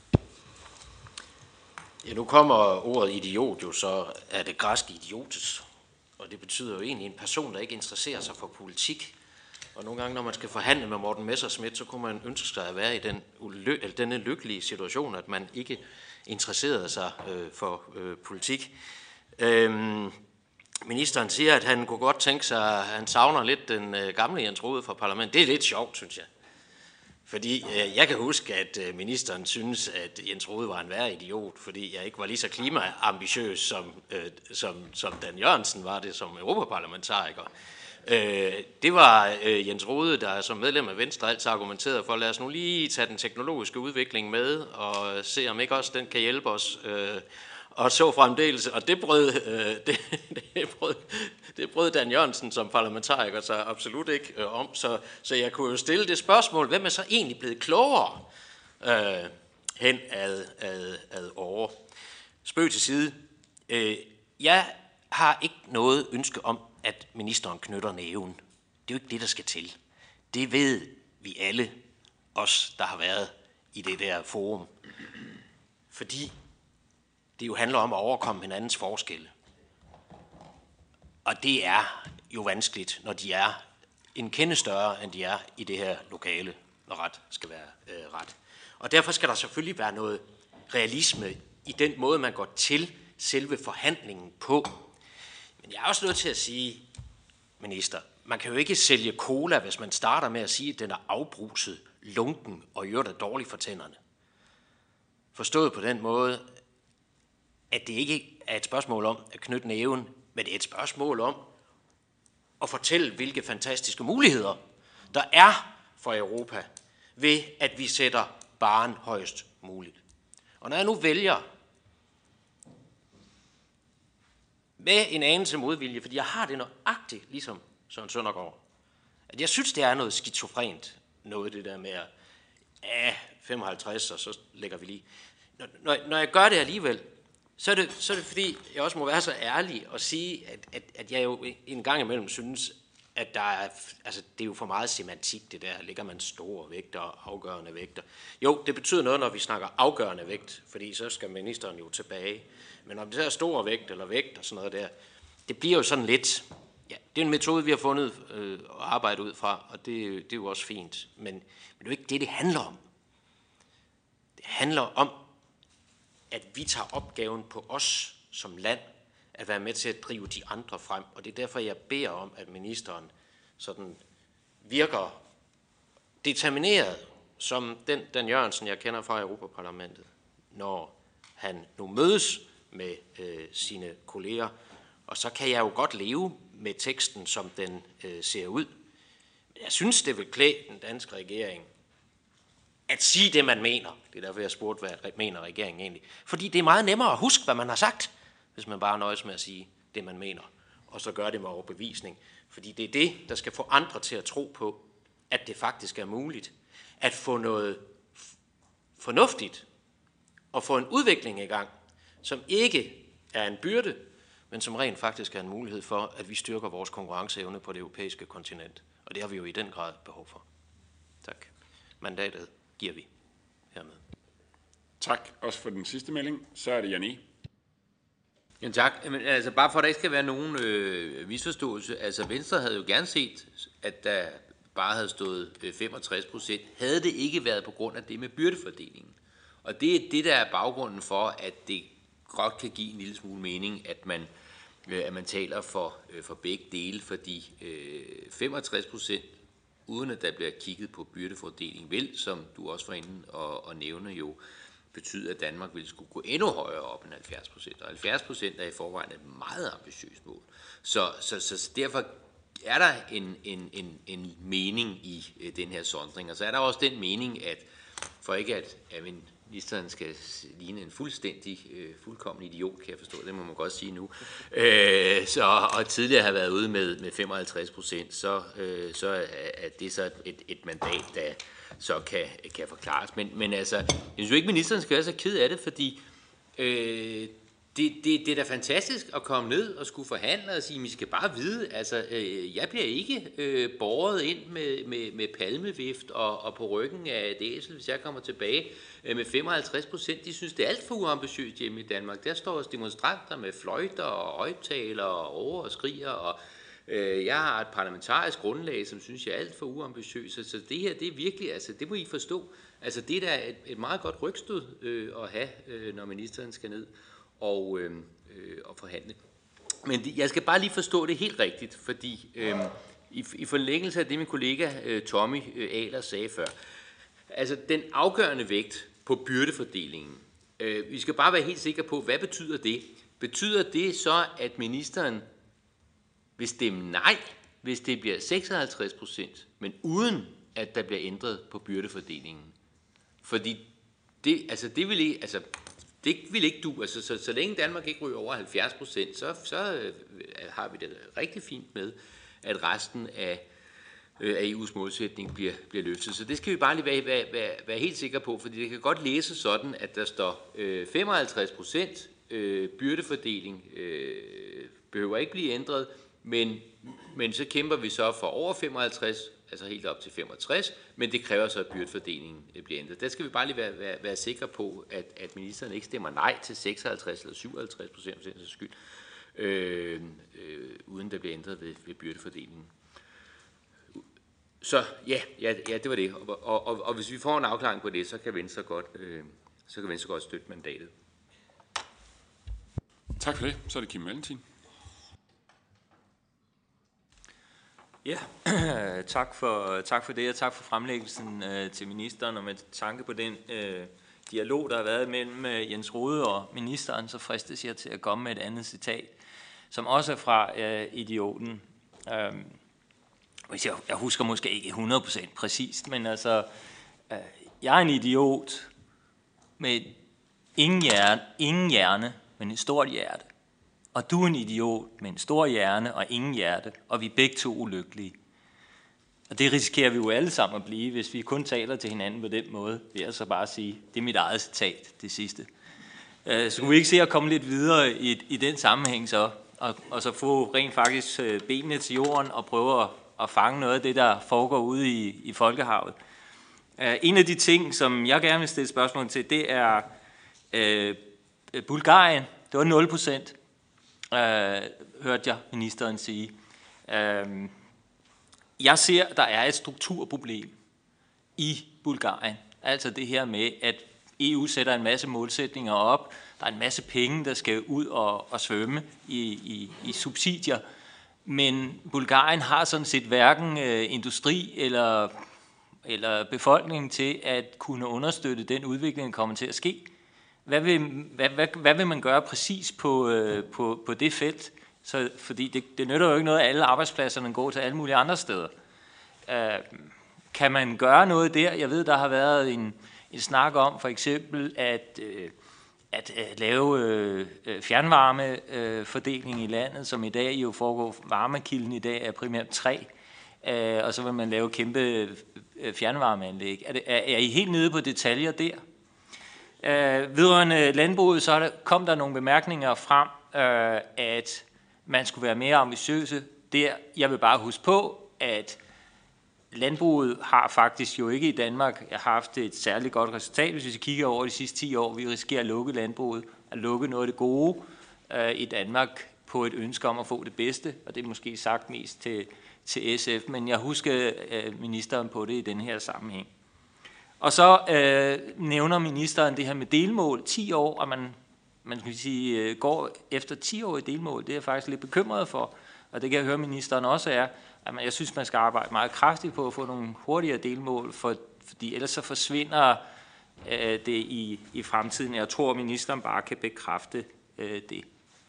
S3: Ja, nu kommer ordet idiot jo, så er det græske idiotes. Og det betyder jo egentlig en person, der ikke interesserer sig for politik. Og nogle gange, når man skal forhandle med Morten Messerschmidt, så kunne man ønske sig at være i den uly- eller denne lykkelige situation, at man ikke interesserede sig øh, for øh, politik. Øhm, Ministeren siger, at han kunne godt tænke sig, at han savner lidt den øh, gamle Jens Rohde fra parlamentet. Det er lidt sjovt, synes jeg. Fordi øh, jeg kan huske, at øh, ministeren synes, at Jens Rohde var en værre idiot, fordi jeg ikke var lige så klimaambitiøs, som, øh, som, som Dan Jørgensen var det som europaparlamentariker. Øh, det var øh, Jens Rohde, der som medlem af Venstre altid argumenterede for, lad os nu lige tage den teknologiske udvikling med, og se om ikke også den kan hjælpe os. Øh, Og så fremdeles, og det brød, øh, det, det, brød, det brød Dan Jørgensen som parlamentariker så absolut ikke øh, om. Så, så jeg kunne jo stille det spørgsmål, hvem er så egentlig blevet klogere øh, hen ad, ad, ad over? Spøg til side. Øh, jeg har ikke noget ønske om, at ministeren knytter næven. Det er jo ikke det, der skal til. Det ved vi alle, os der har været i det der forum. Fordi det jo handler om at overkomme hinandens forskelle. Og det er jo vanskeligt, når de er en kende større, end de er i det her lokale, når ret skal være øh, ret. Og derfor skal der selvfølgelig være noget realisme i den måde, man går til selve forhandlingen på. Men jeg er også nødt til at sige, minister, man kan jo ikke sælge cola, hvis man starter med at sige, at den er afbruset, lunken og i øvrigt er dårlig for tænderne. Forstået på den måde, at det ikke er et spørgsmål om at knytte næven, men det er et spørgsmål om at fortælle, hvilke fantastiske muligheder der er for Europa, ved at vi sætter barren højst muligt. Og når jeg nu vælger med en anelse modvilje, fordi jeg har det nøjagtigt, ligesom Søren Søndergaard, at jeg synes, det er noget skizofrent, noget det der med at ja, femoghalvtreds, og så lægger vi lige. Når, når jeg gør det alligevel, Så er, det, så er det fordi, jeg også må være så ærlig og sige, at, at, at jeg jo en gang imellem synes, at der er, altså, det er jo for meget semantik, det der. Ligger man store vægter og afgørende vægter? Jo, det betyder noget, når vi snakker afgørende vægt, fordi så skal ministeren jo tilbage. Men om det er store vægt eller vægt og sådan noget der, det bliver jo sådan lidt, ja, det er en metode, vi har fundet øh, at arbejde ud fra, og det, det er jo også fint. Men, men det er jo ikke det, det handler om. Det handler om, at vi tager opgaven på os som land, at være med til at drive de andre frem. Og det er derfor, jeg beder om, at ministeren sådan virker determineret som den Dan Jørgensen, jeg kender fra Europaparlamentet, når han nu mødes med øh, sine kolleger, og så kan jeg jo godt leve med teksten, som den øh, ser ud. Men jeg synes, det vil klæde den danske regering at sige det, man mener. Det er derfor, jeg spurgte, hvad mener regeringen egentlig. Fordi det er meget nemmere at huske, hvad man har sagt, hvis man bare nøjes med at sige det, man mener, og så gør det med overbevisning. Fordi det er det, der skal få andre til at tro på, at det faktisk er muligt at få noget fornuftigt og få en udvikling i gang, som ikke er en byrde, men som rent faktisk er en mulighed for, at vi styrker vores konkurrenceevne på det europæiske kontinent. Og det har vi jo i den grad behov for. Tak. Mandatet giver vi hermed.
S1: Tak også for den sidste melding. Så er det Jan E.
S5: Ja, tak. Men, altså, bare for at der ikke skal være nogen øh, misforståelse. Altså, Venstre havde jo gerne set, at der bare havde stået øh, femogtres procent. Havde det ikke været på grund af det med byrdefordelingen. Og det er det, der er baggrunden for, at det godt kan give en lille smule mening, at man, øh, at man taler for, øh, for begge dele, fordi øh, femogtres procent, uden at der bliver kigget på byrdefordeling, vil, som du også var inde og, og nævne jo, betyder, at Danmark ville skulle gå endnu højere op end halvfjerds procent. Og halvfjerds procent er i forvejen et meget ambitiøst mål. Så, så, så derfor er der en, en, en, en mening i øh, den her sondring. Og så er der også den mening, at for ikke at, at ministeren skal ligne en fuldstændig, øh, fuldkommen idiot, kan jeg forstå, det må man godt sige nu, øh, så, og tidligere har været ude med, med femoghalvtreds procent, så, øh, så er det så et, et mandat, der så kan, kan forklares. Men, men altså, jeg synes jo ikke, ministeren skal være så ked af det, fordi øh, det, det, det er da fantastisk at komme ned og skulle forhandle og sige, at I skal bare vide, altså, øh, jeg bliver ikke øh, båret ind med, med, med palmevift og, og på ryggen af et æsel, hvis jeg kommer tilbage øh, med femoghalvtreds procent. De synes, det er alt for uambitiøst hjemme i Danmark. Der står også demonstranter med fløjter og højtaler og over og skriger, og øh, jeg har et parlamentarisk grundlag, som synes, jeg er alt for uambitiøst. Så det her, det er virkelig, altså, det må I forstå. Altså, det er da et, et meget godt rygstød øh, at have, øh, når ministeren skal ned og, øh, øh, og forhandle. Men det, jeg skal bare lige forstå det helt rigtigt, fordi øh, i, i forlængelse af det, min kollega øh, Tommy øh, Ahlers sagde før, altså den afgørende vægt på byrdefordelingen, øh, vi skal bare være helt sikre på, hvad betyder det? Betyder det så, at ministeren vil stemme nej, hvis det bliver seksoghalvtreds procent, men uden at der bliver ændret på byrdefordelingen? Fordi det, altså det vil ikke, altså det vil ikke du, altså så, så længe Danmark ikke ryger over halvfjerds procent, så, så øh, har vi det rigtig fint med, at resten af, øh, af E U's målsætning bliver, bliver løftet. Så det skal vi bare lige være, være, være, være helt sikre på, fordi det kan godt læse sådan, at der står øh, femoghalvtreds procent øh, byrdefordeling øh, behøver ikke blive ændret, men, men så kæmper vi så for over femoghalvtreds, altså helt op til femogtres, men det kræver så, at byrdefordelingen bliver ændret. Der skal vi bare lige være, være, være sikre på, at, at ministeren ikke stemmer nej til seksoghalvtreds eller syvoghalvtreds procent for den skyld, øh, øh, uden der bliver ændret ved, ved byrdefordelingen. Så ja, ja, ja, det var det. Og, og, og, og hvis vi får en afklaring på det, så kan Venstre godt, øh, så kan Venstre godt støtte mandatet.
S1: Tak for det. Så er det Kim Valentin.
S11: Ja, tak for, tak for det, og tak for fremlæggelsen øh, til ministeren, og med tanke på den øh, dialog, der har været mellem øh, Jens Rohde og ministeren, så fristes jeg til at komme med et andet citat, som også er fra øh, Idioten. Øh, hvis jeg, jeg husker måske ikke hundrede procent præcist, men altså, øh, jeg er en idiot med ingen hjerne, ingen hjerne, men et stort hjerte. Og du er en idiot med en stor hjerne og ingen hjerte, og vi er begge to ulykkelige. Og det risikerer vi jo alle sammen at blive, hvis vi kun taler til hinanden på den måde, vil jeg så bare sige, det er mit eget citat, det sidste. Så kunne vi ikke se at komme lidt videre i, i den sammenhæng så, og, og så få rent faktisk benene til jorden og prøve at, at fange noget af det, der foregår ude i, i folkehavet. En af de ting, som jeg gerne vil stille spørgsmål til, det er øh, Bulgarien. Det var nul procent. Uh, hørte jeg ministeren sige. Uh, jeg ser, der er et strukturproblem i Bulgarien. Altså det her med, at E U sætter en masse målsætninger op. Der er en masse penge, der skal ud og, og svømme i, i, i subsidier. Men Bulgarien har sådan set hverken uh, industri eller eller befolkningen til at kunne understøtte den udvikling, der kommer til at ske? Hvad vil, hvad, hvad, hvad vil man gøre præcis på, øh, på, på det felt? Så, fordi det, det nytter jo ikke noget, at alle arbejdspladserne går til alle mulige andre steder. Øh, kan man gøre noget der? Jeg ved, der har været en, en snak om for eksempel at, øh, at, at lave øh, fjernvarmefordeling øh, i landet, som i dag jo foregår. Varmekilden i dag er primært træ, øh, og så vil man lave kæmpe fjernvarmeanlæg. Er, det, er, er I helt nede på detaljer der? Øh, vedrørende landbruget, så der, kom der nogle bemærkninger frem, øh, at man skulle være mere ambitiøse der. Jeg vil bare huske på, at landbruget har faktisk jo ikke i Danmark haft et særligt godt resultat. Hvis vi kigger over de sidste ti år, vi risikerer at lukke landbruget, at lukke noget af det gode øh, i Danmark på et ønske om at få det bedste, og det er måske sagt mest til, til S F, men jeg husker øh, ministeren på det i den her sammenhæng. Og så øh, nævner ministeren det her med delmål, ti år, og man, man skal sige, øh, går efter ti år i delmål. Det er jeg faktisk lidt bekymret for, og det kan jeg høre, ministeren også er, at man, jeg synes, man skal arbejde meget kraftigt på at få nogle hurtigere delmål, for, fordi ellers så forsvinder øh, det i, i fremtiden. Jeg tror, ministeren bare kan bekræfte øh, det.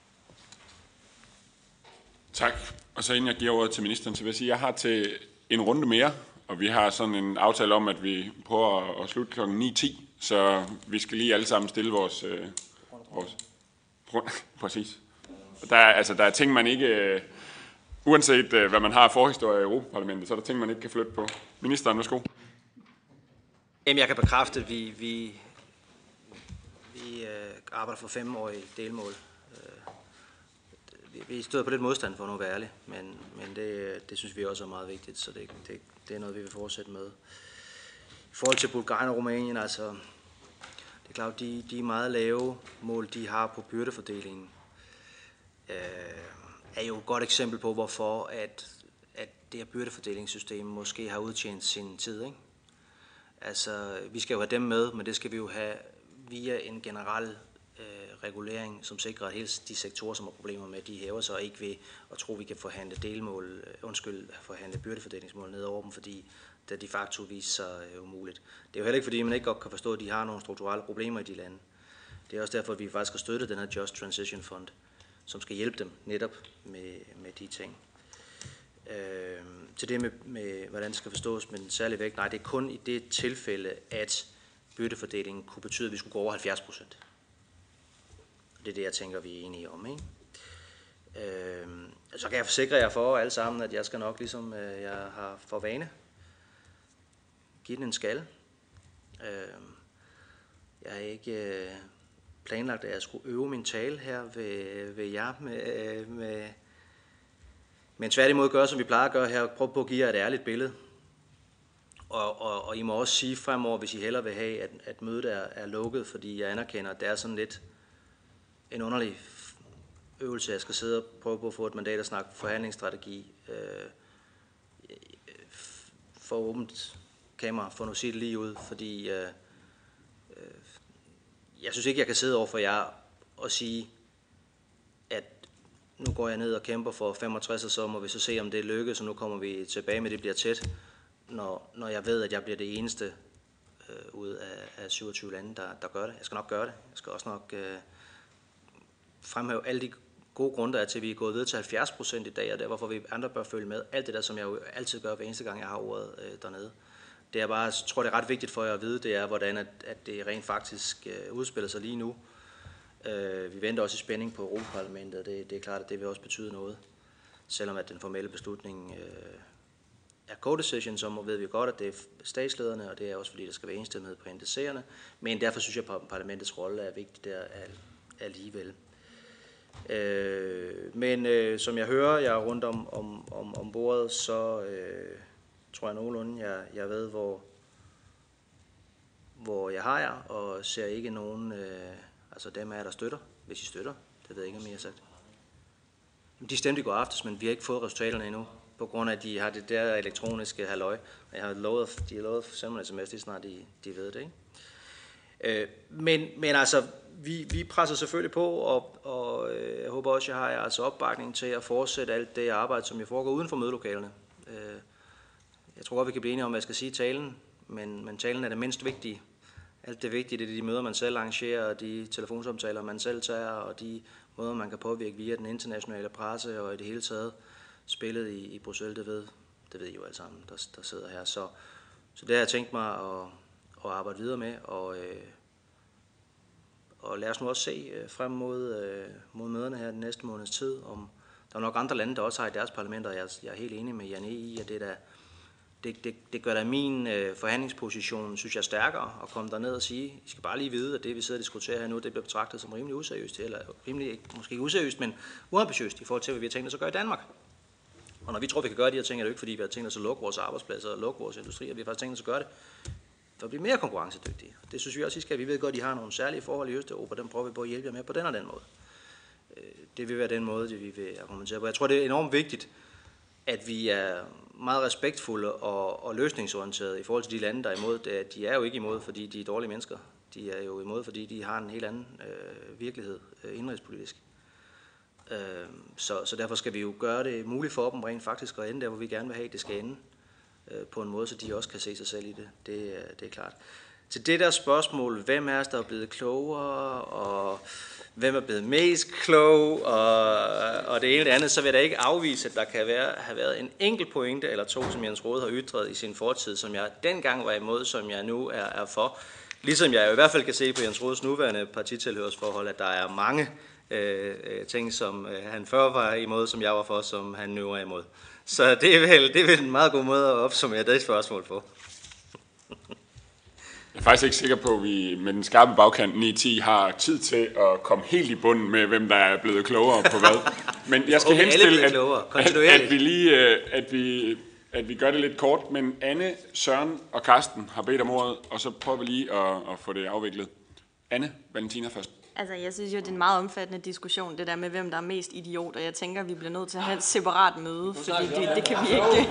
S1: Tak. Og så inden jeg giver ordet til ministeren, så vil jeg sige, at jeg har til en runde mere, og vi har sådan en aftale om, at vi prøver at slutte klokken ni ti, så vi skal lige alle sammen stille vores... Øh, vores præcis. Der er, altså, der er ting, man ikke... Øh, uanset øh, hvad man har af forhistorie i Europaparlamentet, så er der ting, man ikke kan flytte på. Ministeren, værsgo.
S2: Jamen, jeg kan bekræfte, at vi, vi, vi øh, arbejder for femårige delmål. Vi, vi støder på lidt modstand, for at være ærlig, men, men det, det synes vi også er meget vigtigt, så det, det, det er noget, vi vil fortsætte med. I forhold til Bulgarien og Rumænien, altså, det er klart, de, de meget lave mål, de har på byrdefordelingen, øh, er jo et godt eksempel på, hvorfor at, at det her byrdefordelingssystem måske har udtjent sin tid, ikke? Altså, vi skal jo have dem med, men det skal vi jo have via en generel øh, regulering, som sikrer, at hele de sektorer, som har problemer med, de hæver sig, og ikke ved at tro, at vi kan forhandle delmål, øh, undskyld, forhandle byrdefordelingsmål ned over dem, fordi det de facto viser sig øh, umuligt. Det er jo heller ikke, fordi man ikke godt kan forstå, at de har nogle strukturelle problemer i de lande. Det er også derfor, at vi faktisk har støttet den her Just Transition Fund, som skal hjælpe dem netop med, med de ting. Øh, til det med, med, hvordan det skal forstås med den særlige vægt, nej, det er kun i det tilfælde, at byrdefordelingen kunne betyde, at vi skulle gå over halvfjerds procent. Det er det, jeg tænker, vi er enige om, ikke? Øh, så kan jeg forsikre jer for alle sammen, at jeg skal nok, ligesom øh, jeg har for vane, give den en skal. Øh, jeg har ikke... Øh, planlagt, at jeg skulle øve min tale her ved, ved jer, med, med, men tværtimod gøre, som vi plejer at gøre her, prøve på at give jer et ærligt billede. Og, og, og I må også sige fremover, hvis I hellere vil have, at, at mødet er, er lukket, fordi jeg anerkender, at det er sådan lidt en underlig øvelse, jeg skal sidde og prøve på at få et mandat og snakke forhandlingsstrategi øh, for åbent kamera, for nu at sige det lige ud, fordi øh, øh, jeg synes ikke, jeg kan sidde over for jer og sige, at nu går jeg ned og kæmper for femogtres, og så må vi så se, om det lykkes, og nu kommer vi tilbage med, at det bliver tæt, når, når jeg ved, at jeg bliver det eneste øh, ud af, af syvogtyve lande, der, der gør det. Jeg skal nok gøre det. Jeg skal også nok øh, fremhæve alle de gode grunde, der er til, at vi er gået ved til halvfjerds procent i dag, og der hvorfor vi andre bør følge med. Alt det der, som jeg jo altid gør hver eneste gang, jeg har ordet øh, dernede. Det er bare, jeg tror, det er ret vigtigt for jer at vide, det er, hvordan at, at det rent faktisk øh, udspiller sig lige nu. Øh, vi venter også i spænding på Europaparlamentet, og det, det er klart, at det vil også betyde noget. Selvom at den formelle beslutning øh, er co-decision, så ved vi godt, at det er statslederne, og det er også fordi, der skal være enstemmighed på N D C'erne. Men derfor synes jeg, at parlamentets rolle er vigtig der alligevel. Øh, men øh, som jeg hører, jeg er rundt om, om, om, om bordet, så... Øh, tror jeg nogenlunde, jeg, jeg ved, hvor, hvor jeg har jer, og ser ikke nogen, øh, altså dem af der støtter, hvis I støtter, det ved jeg ikke, om I har sagt. De stemte i går aftes, men vi har ikke fået resultaterne endnu, på grund af, at de har det der elektroniske halløj. Jeg har lovet, de har lovet simpelthen sms, lige snart de, de ved det, ikke? Øh, men, men altså, vi, vi presser selvfølgelig på, og, og øh, jeg håber også, jeg har altså opbakning til at fortsætte alt det arbejde, som jeg foregår uden for mødelokalerne. Øh, Jeg tror godt, vi kan blive enige om, hvad jeg skal sige i talen. men, men talen er det mindst vigtige. Alt det vigtige, det er de møder, man selv arrangerer, og de telefonsamtaler, man selv tager, og de måder, man kan påvirke via den internationale presse, og i det hele taget spillet i, i Bruxelles, det ved, det ved I jo alle sammen, der, der sidder her. Så, så det har jeg tænkt mig at, at arbejde videre med, og, øh, og lad os nu også se øh, frem mod, øh, mod møderne her den næste måneds tid. Om, der er nok andre lande, der også har i deres parlamenter, og jeg, jeg er helt enig med Jan E. i, at det der Det, det, det gør da min øh, forhandlingsposition, synes jeg, stærkere at komme derned og sige, I skal bare lige vide, at det, vi sidder og diskuterer her nu, det bliver betragtet som rimelig useriøst, eller rimelig, måske ikke useriøst, men uambitiøst i forhold til, hvad vi har tænkt os at gøre i Danmark. Og når vi tror, vi kan gøre de her ting, er det jo ikke, fordi vi har tænkt os at lukke vores arbejdspladser og lukke vores industri, og vi har faktisk tænkt os at gøre det for at blive mere konkurrencedygtige. Det synes vi også, I skal. Vi ved godt, at I har nogle særlige forhold i Østeuropa, dem prøver vi på at hjælpe jer med på den og den måde. Det vil være den måde, det vi vil argumentere på. Jeg tror, det er enormt vigtigt, at vi er meget respektfulde og, og løsningsorienterede i forhold til de lande, der er imod. De er jo ikke imod, fordi de er dårlige mennesker. De er jo imod, fordi de har en helt anden øh, virkelighed øh, indrigspolitisk. Øh, så, så derfor skal vi jo gøre det muligt for dem rent faktisk at ende der, hvor vi gerne vil have, at det skal ende øh, på en måde, så de også kan se sig selv i det. Det, det er klart. Til det der spørgsmål, hvem er der er blevet klogere, og hvem er blevet mest klog, og, og det ene eller andet, så vil jeg da ikke afvise, at der kan være, have været en enkelt pointe eller to, som Jens Rohde har ytret i sin fortid, som jeg dengang var imod, som jeg nu er, er for. Ligesom jeg jo i hvert fald kan se på Jens Rohdes nuværende partitilhørsforhold, at der er mange øh, ting, som øh, han før var imod, som jeg var for, som han nu er imod. Så det er vel, det er vel en meget god måde at opsummere det spørgsmål på.
S1: Jeg er faktisk ikke sikker på, at vi med den skarpe bagkant ni ti har tid til at komme helt i bunden med, hvem der er blevet klogere på hvad. Men jeg skal okay, henstille, at, at, at, vi lige, at, vi, at vi gør det lidt kort. Men Anne, Søren og Karsten har bedt om ordet, og så prøver vi lige at, at få det afviklet. Anne, Valentina først.
S9: Altså, jeg synes jo, det er en meget omfattende diskussion, det der med, hvem der er mest idiot, og jeg tænker, at vi bliver nødt til at have et separat møde, fordi det, det kan vi ikke.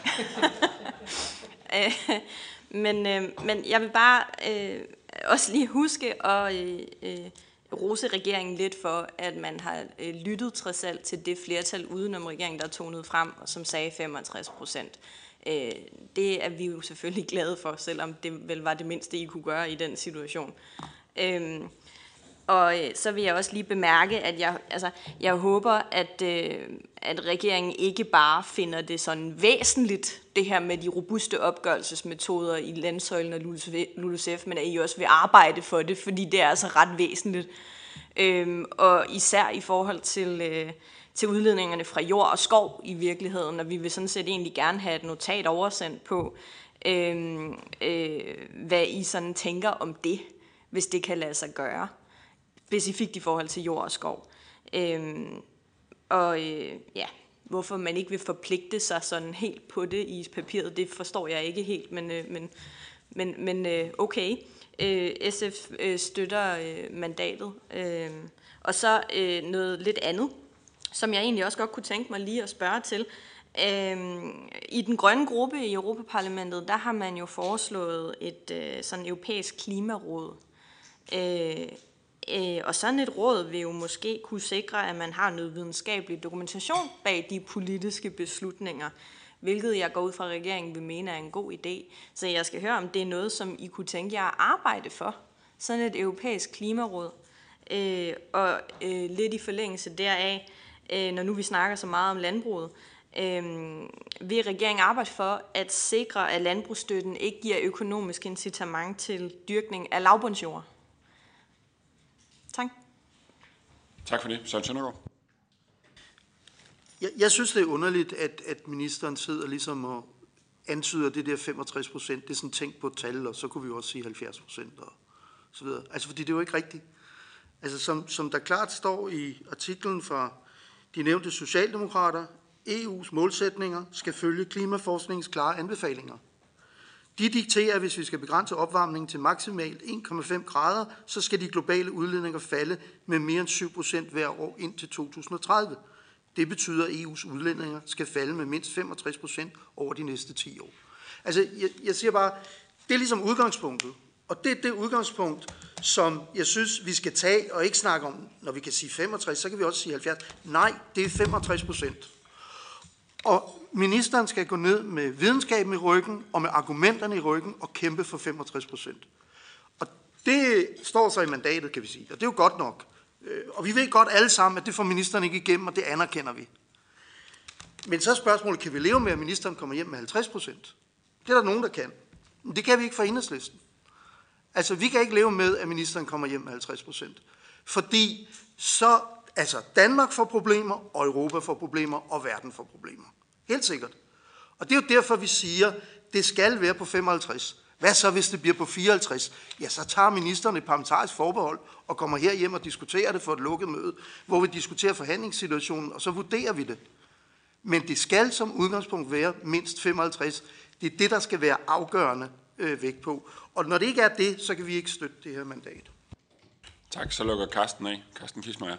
S9: Men, øh, men jeg vil bare øh, også lige huske at øh, øh, rose regeringen lidt for, at man har øh, lyttet trods alt til det flertal udenom regeringen, der er tonet frem, og som sagde femogtres procent. Øh, det er vi jo selvfølgelig glade for, selvom det vel var det mindste, I kunne gøre i den situation. Øh, Og øh, så vil jeg også lige bemærke, at jeg, altså, jeg håber, at, øh, at regeringen ikke bare finder det sådan væsentligt, det her med de robuste opgørelsesmetoder i landsøjlen og LULUCF, men at I også vil arbejde for det, fordi det er altså ret væsentligt. Øhm, og især i forhold til, øh, til udledningerne fra jord og skov i virkeligheden, og vi vil sådan set egentlig gerne have et notat oversendt på, øh, øh, hvad I sådan tænker om det, hvis det kan lade sig gøre. Specifikt i forhold til jord og skov. Øhm, og øh, ja, hvorfor man ikke vil forpligte sig sådan helt på det i papiret, det forstår jeg ikke helt, men, øh, men, men, men øh, okay. Øh, S F øh, støtter øh, mandatet. Øh, og så øh, noget lidt andet, som jeg egentlig også godt kunne tænke mig lige at spørge til. Øh, I den grønne gruppe i Europaparlamentet, der har man jo foreslået et øh, sådan europæisk klimaråd. Øh, Og sådan et råd vil jo måske kunne sikre, at man har noget videnskabelig dokumentation bag de politiske beslutninger, hvilket jeg går ud fra, at regeringen vil mene er en god idé. Så jeg skal høre, om det er noget, som I kunne tænke jer at arbejde for. Sådan et europæisk klimaråd. Øh, og øh, lidt i forlængelse deraf, øh, når nu vi snakker så meget om landbruget, øh, vil regeringen arbejde for at sikre, at landbrugsstøtten ikke giver økonomisk incitament til dyrkning af lavbundsjord. Tak.
S1: Tak for det. Søren Søndergaard.
S6: Jeg, jeg synes, det er underligt, at, at ministeren sidder ligesom og antyder det der femogtres procent. Det er sådan tænkt på et tal, og så kunne vi jo også sige halvfjerds procent og så videre. Altså, fordi det er jo ikke rigtigt. Altså, som, som der klart står i artiklen fra de nævnte socialdemokrater, E U's målsætninger skal følge klimaforskningens klare anbefalinger. De dikterer, at hvis vi skal begrænse opvarmningen til maksimalt en komma fem grader, så skal de globale udledninger falde med mere end syv procent hver år indtil to tusind og tredive. Det betyder, at E U's udledninger skal falde med mindst femogtres procent over de næste ti år. Altså, jeg, jeg siger bare, det er ligesom udgangspunktet. Og det er det udgangspunkt, som jeg synes, vi skal tage og ikke snakke om, når vi kan sige femogtres, så kan vi også sige halvfjerds. Nej, det er femogtres procent. Og ministeren skal gå ned med videnskaben i ryggen og med argumenterne i ryggen og kæmpe for femogtres procent. Og det står så i mandatet, kan vi sige, og det er jo godt nok. Og vi ved godt alle sammen, at det får ministeren ikke igennem, og det anerkender vi. Men så er spørgsmålet, kan vi leve med, at ministeren kommer hjem med halvtreds procent? Det er der nogen, der kan. Men det kan vi ikke fra Enhedslisten. Altså, vi kan ikke leve med, at ministeren kommer hjem med halvtreds procent. Fordi så, altså, Danmark får problemer, og Europa får problemer, og verden får problemer. Helt sikkert. Og det er jo derfor, vi siger, det skal være på femoghalvtreds. Hvad så, hvis det bliver på fireoghalvtreds? Ja, så tager ministeren et parlamentarisk forbehold og kommer herhjem og diskuterer det for et lukket møde, hvor vi diskuterer forhandlingssituationen, og så vurderer vi det. Men det skal som udgangspunkt være mindst femoghalvtreds. Det er det, der skal være afgørende øh, vægt på. Og når det ikke er det, så kan vi ikke støtte det her mandat.
S1: Tak, så lukker Carsten af. Carsten Kissmeyer.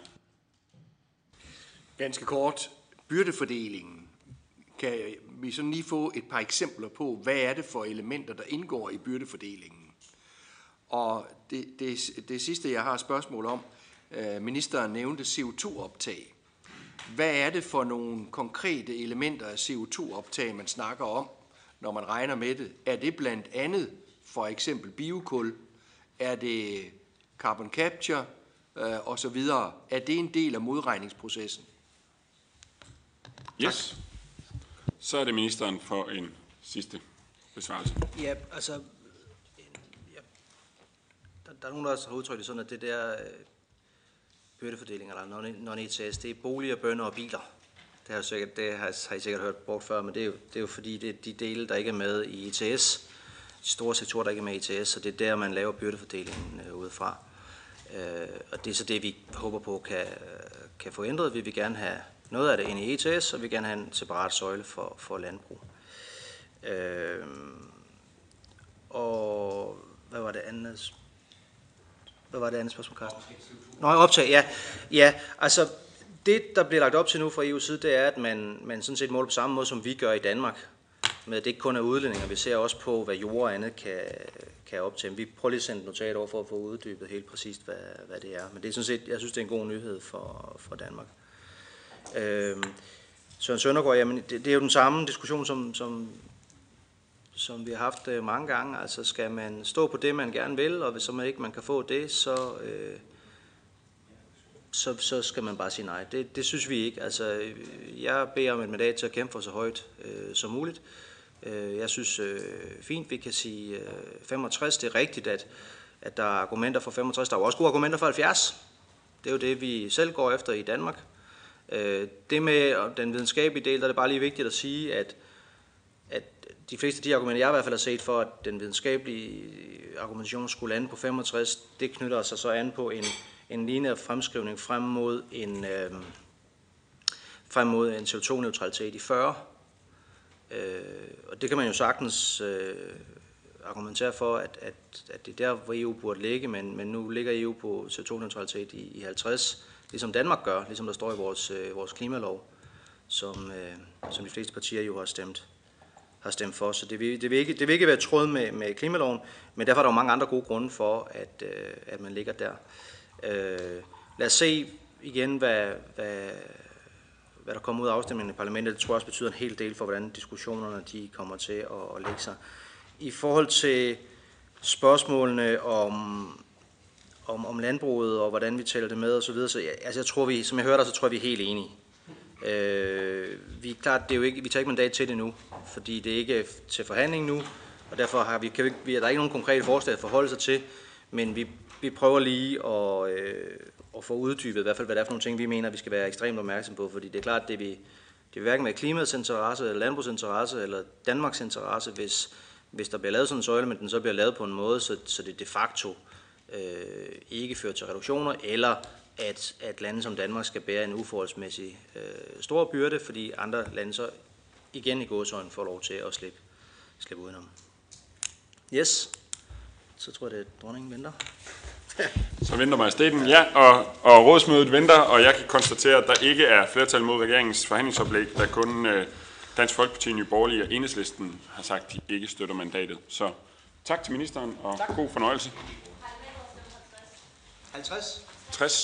S12: Ganske kort. Byrdefordelingen. Kan vi så lige få et par eksempler på, hvad er det for elementer, der indgår i byrdefordelingen? Og det, det, det sidste, jeg har et spørgsmål om, øh, ministeren nævnte C O to optag. Hvad er det for nogle konkrete elementer af C O to optag, man snakker om, når man regner med det? Er det blandt andet for eksempel biokul? Er det carbon capture øh, og så videre? Er det en del af modregningsprocessen?
S1: Yes. Så er det ministeren for en sidste besvarelse.
S2: Ja, altså, ja, der, der er nogen, der har udtrykt det sådan, at det der øh, byrdefordeling, eller non-E T S, det er boliger, bønder og biler. Det har, sikkert, det har, har I sikkert hørt bort før, men det er, jo, det er jo fordi, det er de dele, der ikke er med i E T S, de store sektorer, der ikke er med i E T S, så det er der, man laver byrdefordelingen øh, udefra. Øh, og det er så det, vi håber på kan, kan få ændret. Vi vil gerne have noget af det ind i E T S, og vi vil gerne have en separat søjle for, for landbrug. Øh, og hvad var det andet? Hvad var det andet spørgsmål, Carsten? Nå, optag, ja. Ja, altså det, der bliver lagt op til nu fra E U's side, det er, at man, man sådan set måler på samme måde, som vi gør i Danmark. Men det ikke kun er udledninger. Vi ser også på, hvad jord og andet kan, kan optage. Vi prøver lige at sende et notat over for at få uddybet helt præcist, hvad, hvad det er. Men det er sådan set, jeg synes, det er en god nyhed for, for Danmark. Øhm, Søren Søndergaard, jamen det, det er jo den samme diskussion, som, som, som vi har haft øh, mange gange. Altså skal man stå på det, man gerne vil, og hvis så man ikke man kan få det, så, øh, så, så skal man bare sige nej. Det, det synes vi ikke. Altså, jeg beder om et mandat til at kæmpe for så højt øh, som muligt. Øh, jeg synes øh, fint, vi kan sige øh, femogtres. Det er rigtigt, at, at der er argumenter for femogtres. Der er jo også gode argumenter for halvfjerds. Det er jo det, vi selv går efter i Danmark. Det med den videnskabelige del, der er det bare lige vigtigt at sige, at, at de fleste af de argumenter, jeg i hvert fald har set for, at den videnskabelige argumentation skulle lande på femogtres, det knytter sig så an på en, en lineær fremskrivning frem mod en, øh, frem mod en C O to neutralitet i fyrre. Øh, og det kan man jo sagtens øh, argumentere for, at, at, at det er der, hvor E U burde ligge, men, men nu ligger E U på C O to neutralitet i, i halvtreds. Ligesom Danmark gør, ligesom der står i vores, øh, vores klimalov, som, øh, som de fleste partier jo har stemt, har stemt for. Så det vil, det vil, ikke, det vil ikke være tråd med, med klimaloven, men derfor er der jo mange andre gode grunde for, at, øh, at man ligger der. Øh, lad os se igen, hvad, hvad, hvad der kommer ud af afstemningen i parlamentet. Det tror jeg også betyder en hel del for, hvordan diskussionerne de kommer til at, at lægge sig. I forhold til spørgsmålene om... Om, om landbruget og hvordan vi tæller det med og så videre. Så ja, altså jeg tror vi, som jeg hørte dig, så tror jeg vi er helt enige. Øh, vi er klart, det er jo ikke, vi tager ikke mandat til det nu, fordi det ikke er til forhandling nu, og derfor har vi, kan vi, vi er der ikke nogen konkrete forslag at forholde sig til, men vi, vi prøver lige at, øh, at få uddybet i hvert fald, hvad det er for nogle ting, vi mener, vi skal være ekstremt opmærksom på, fordi det er klart, det vi, det vil hverken være klimaets interesse, eller landbrugets interesse, eller Danmarks interesse, hvis, hvis der bliver lavet sådan en søjle, men den så bliver lavet på en måde, så, så det de facto Øh, ikke fører til reduktioner, eller at, at lande som Danmark skal bære en uforholdsmæssig øh, stor byrde, fordi andre lande så igen i gåsøjne får lov til at slippe, slippe udenom. Yes, så tror jeg, det er dronningen venter.
S1: Så venter majestæten, ja, og, og rådsmødet venter, og jeg kan konstatere, at der ikke er flertal mod regeringens forhandlingsoplæg, da kun øh, Dansk Folkeparti, Nye Borgerlige og Enhedslisten har sagt, at de ikke støtter mandatet. Så tak til ministeren, og tak. God fornøjelse.
S2: halvtreds.
S1: tres.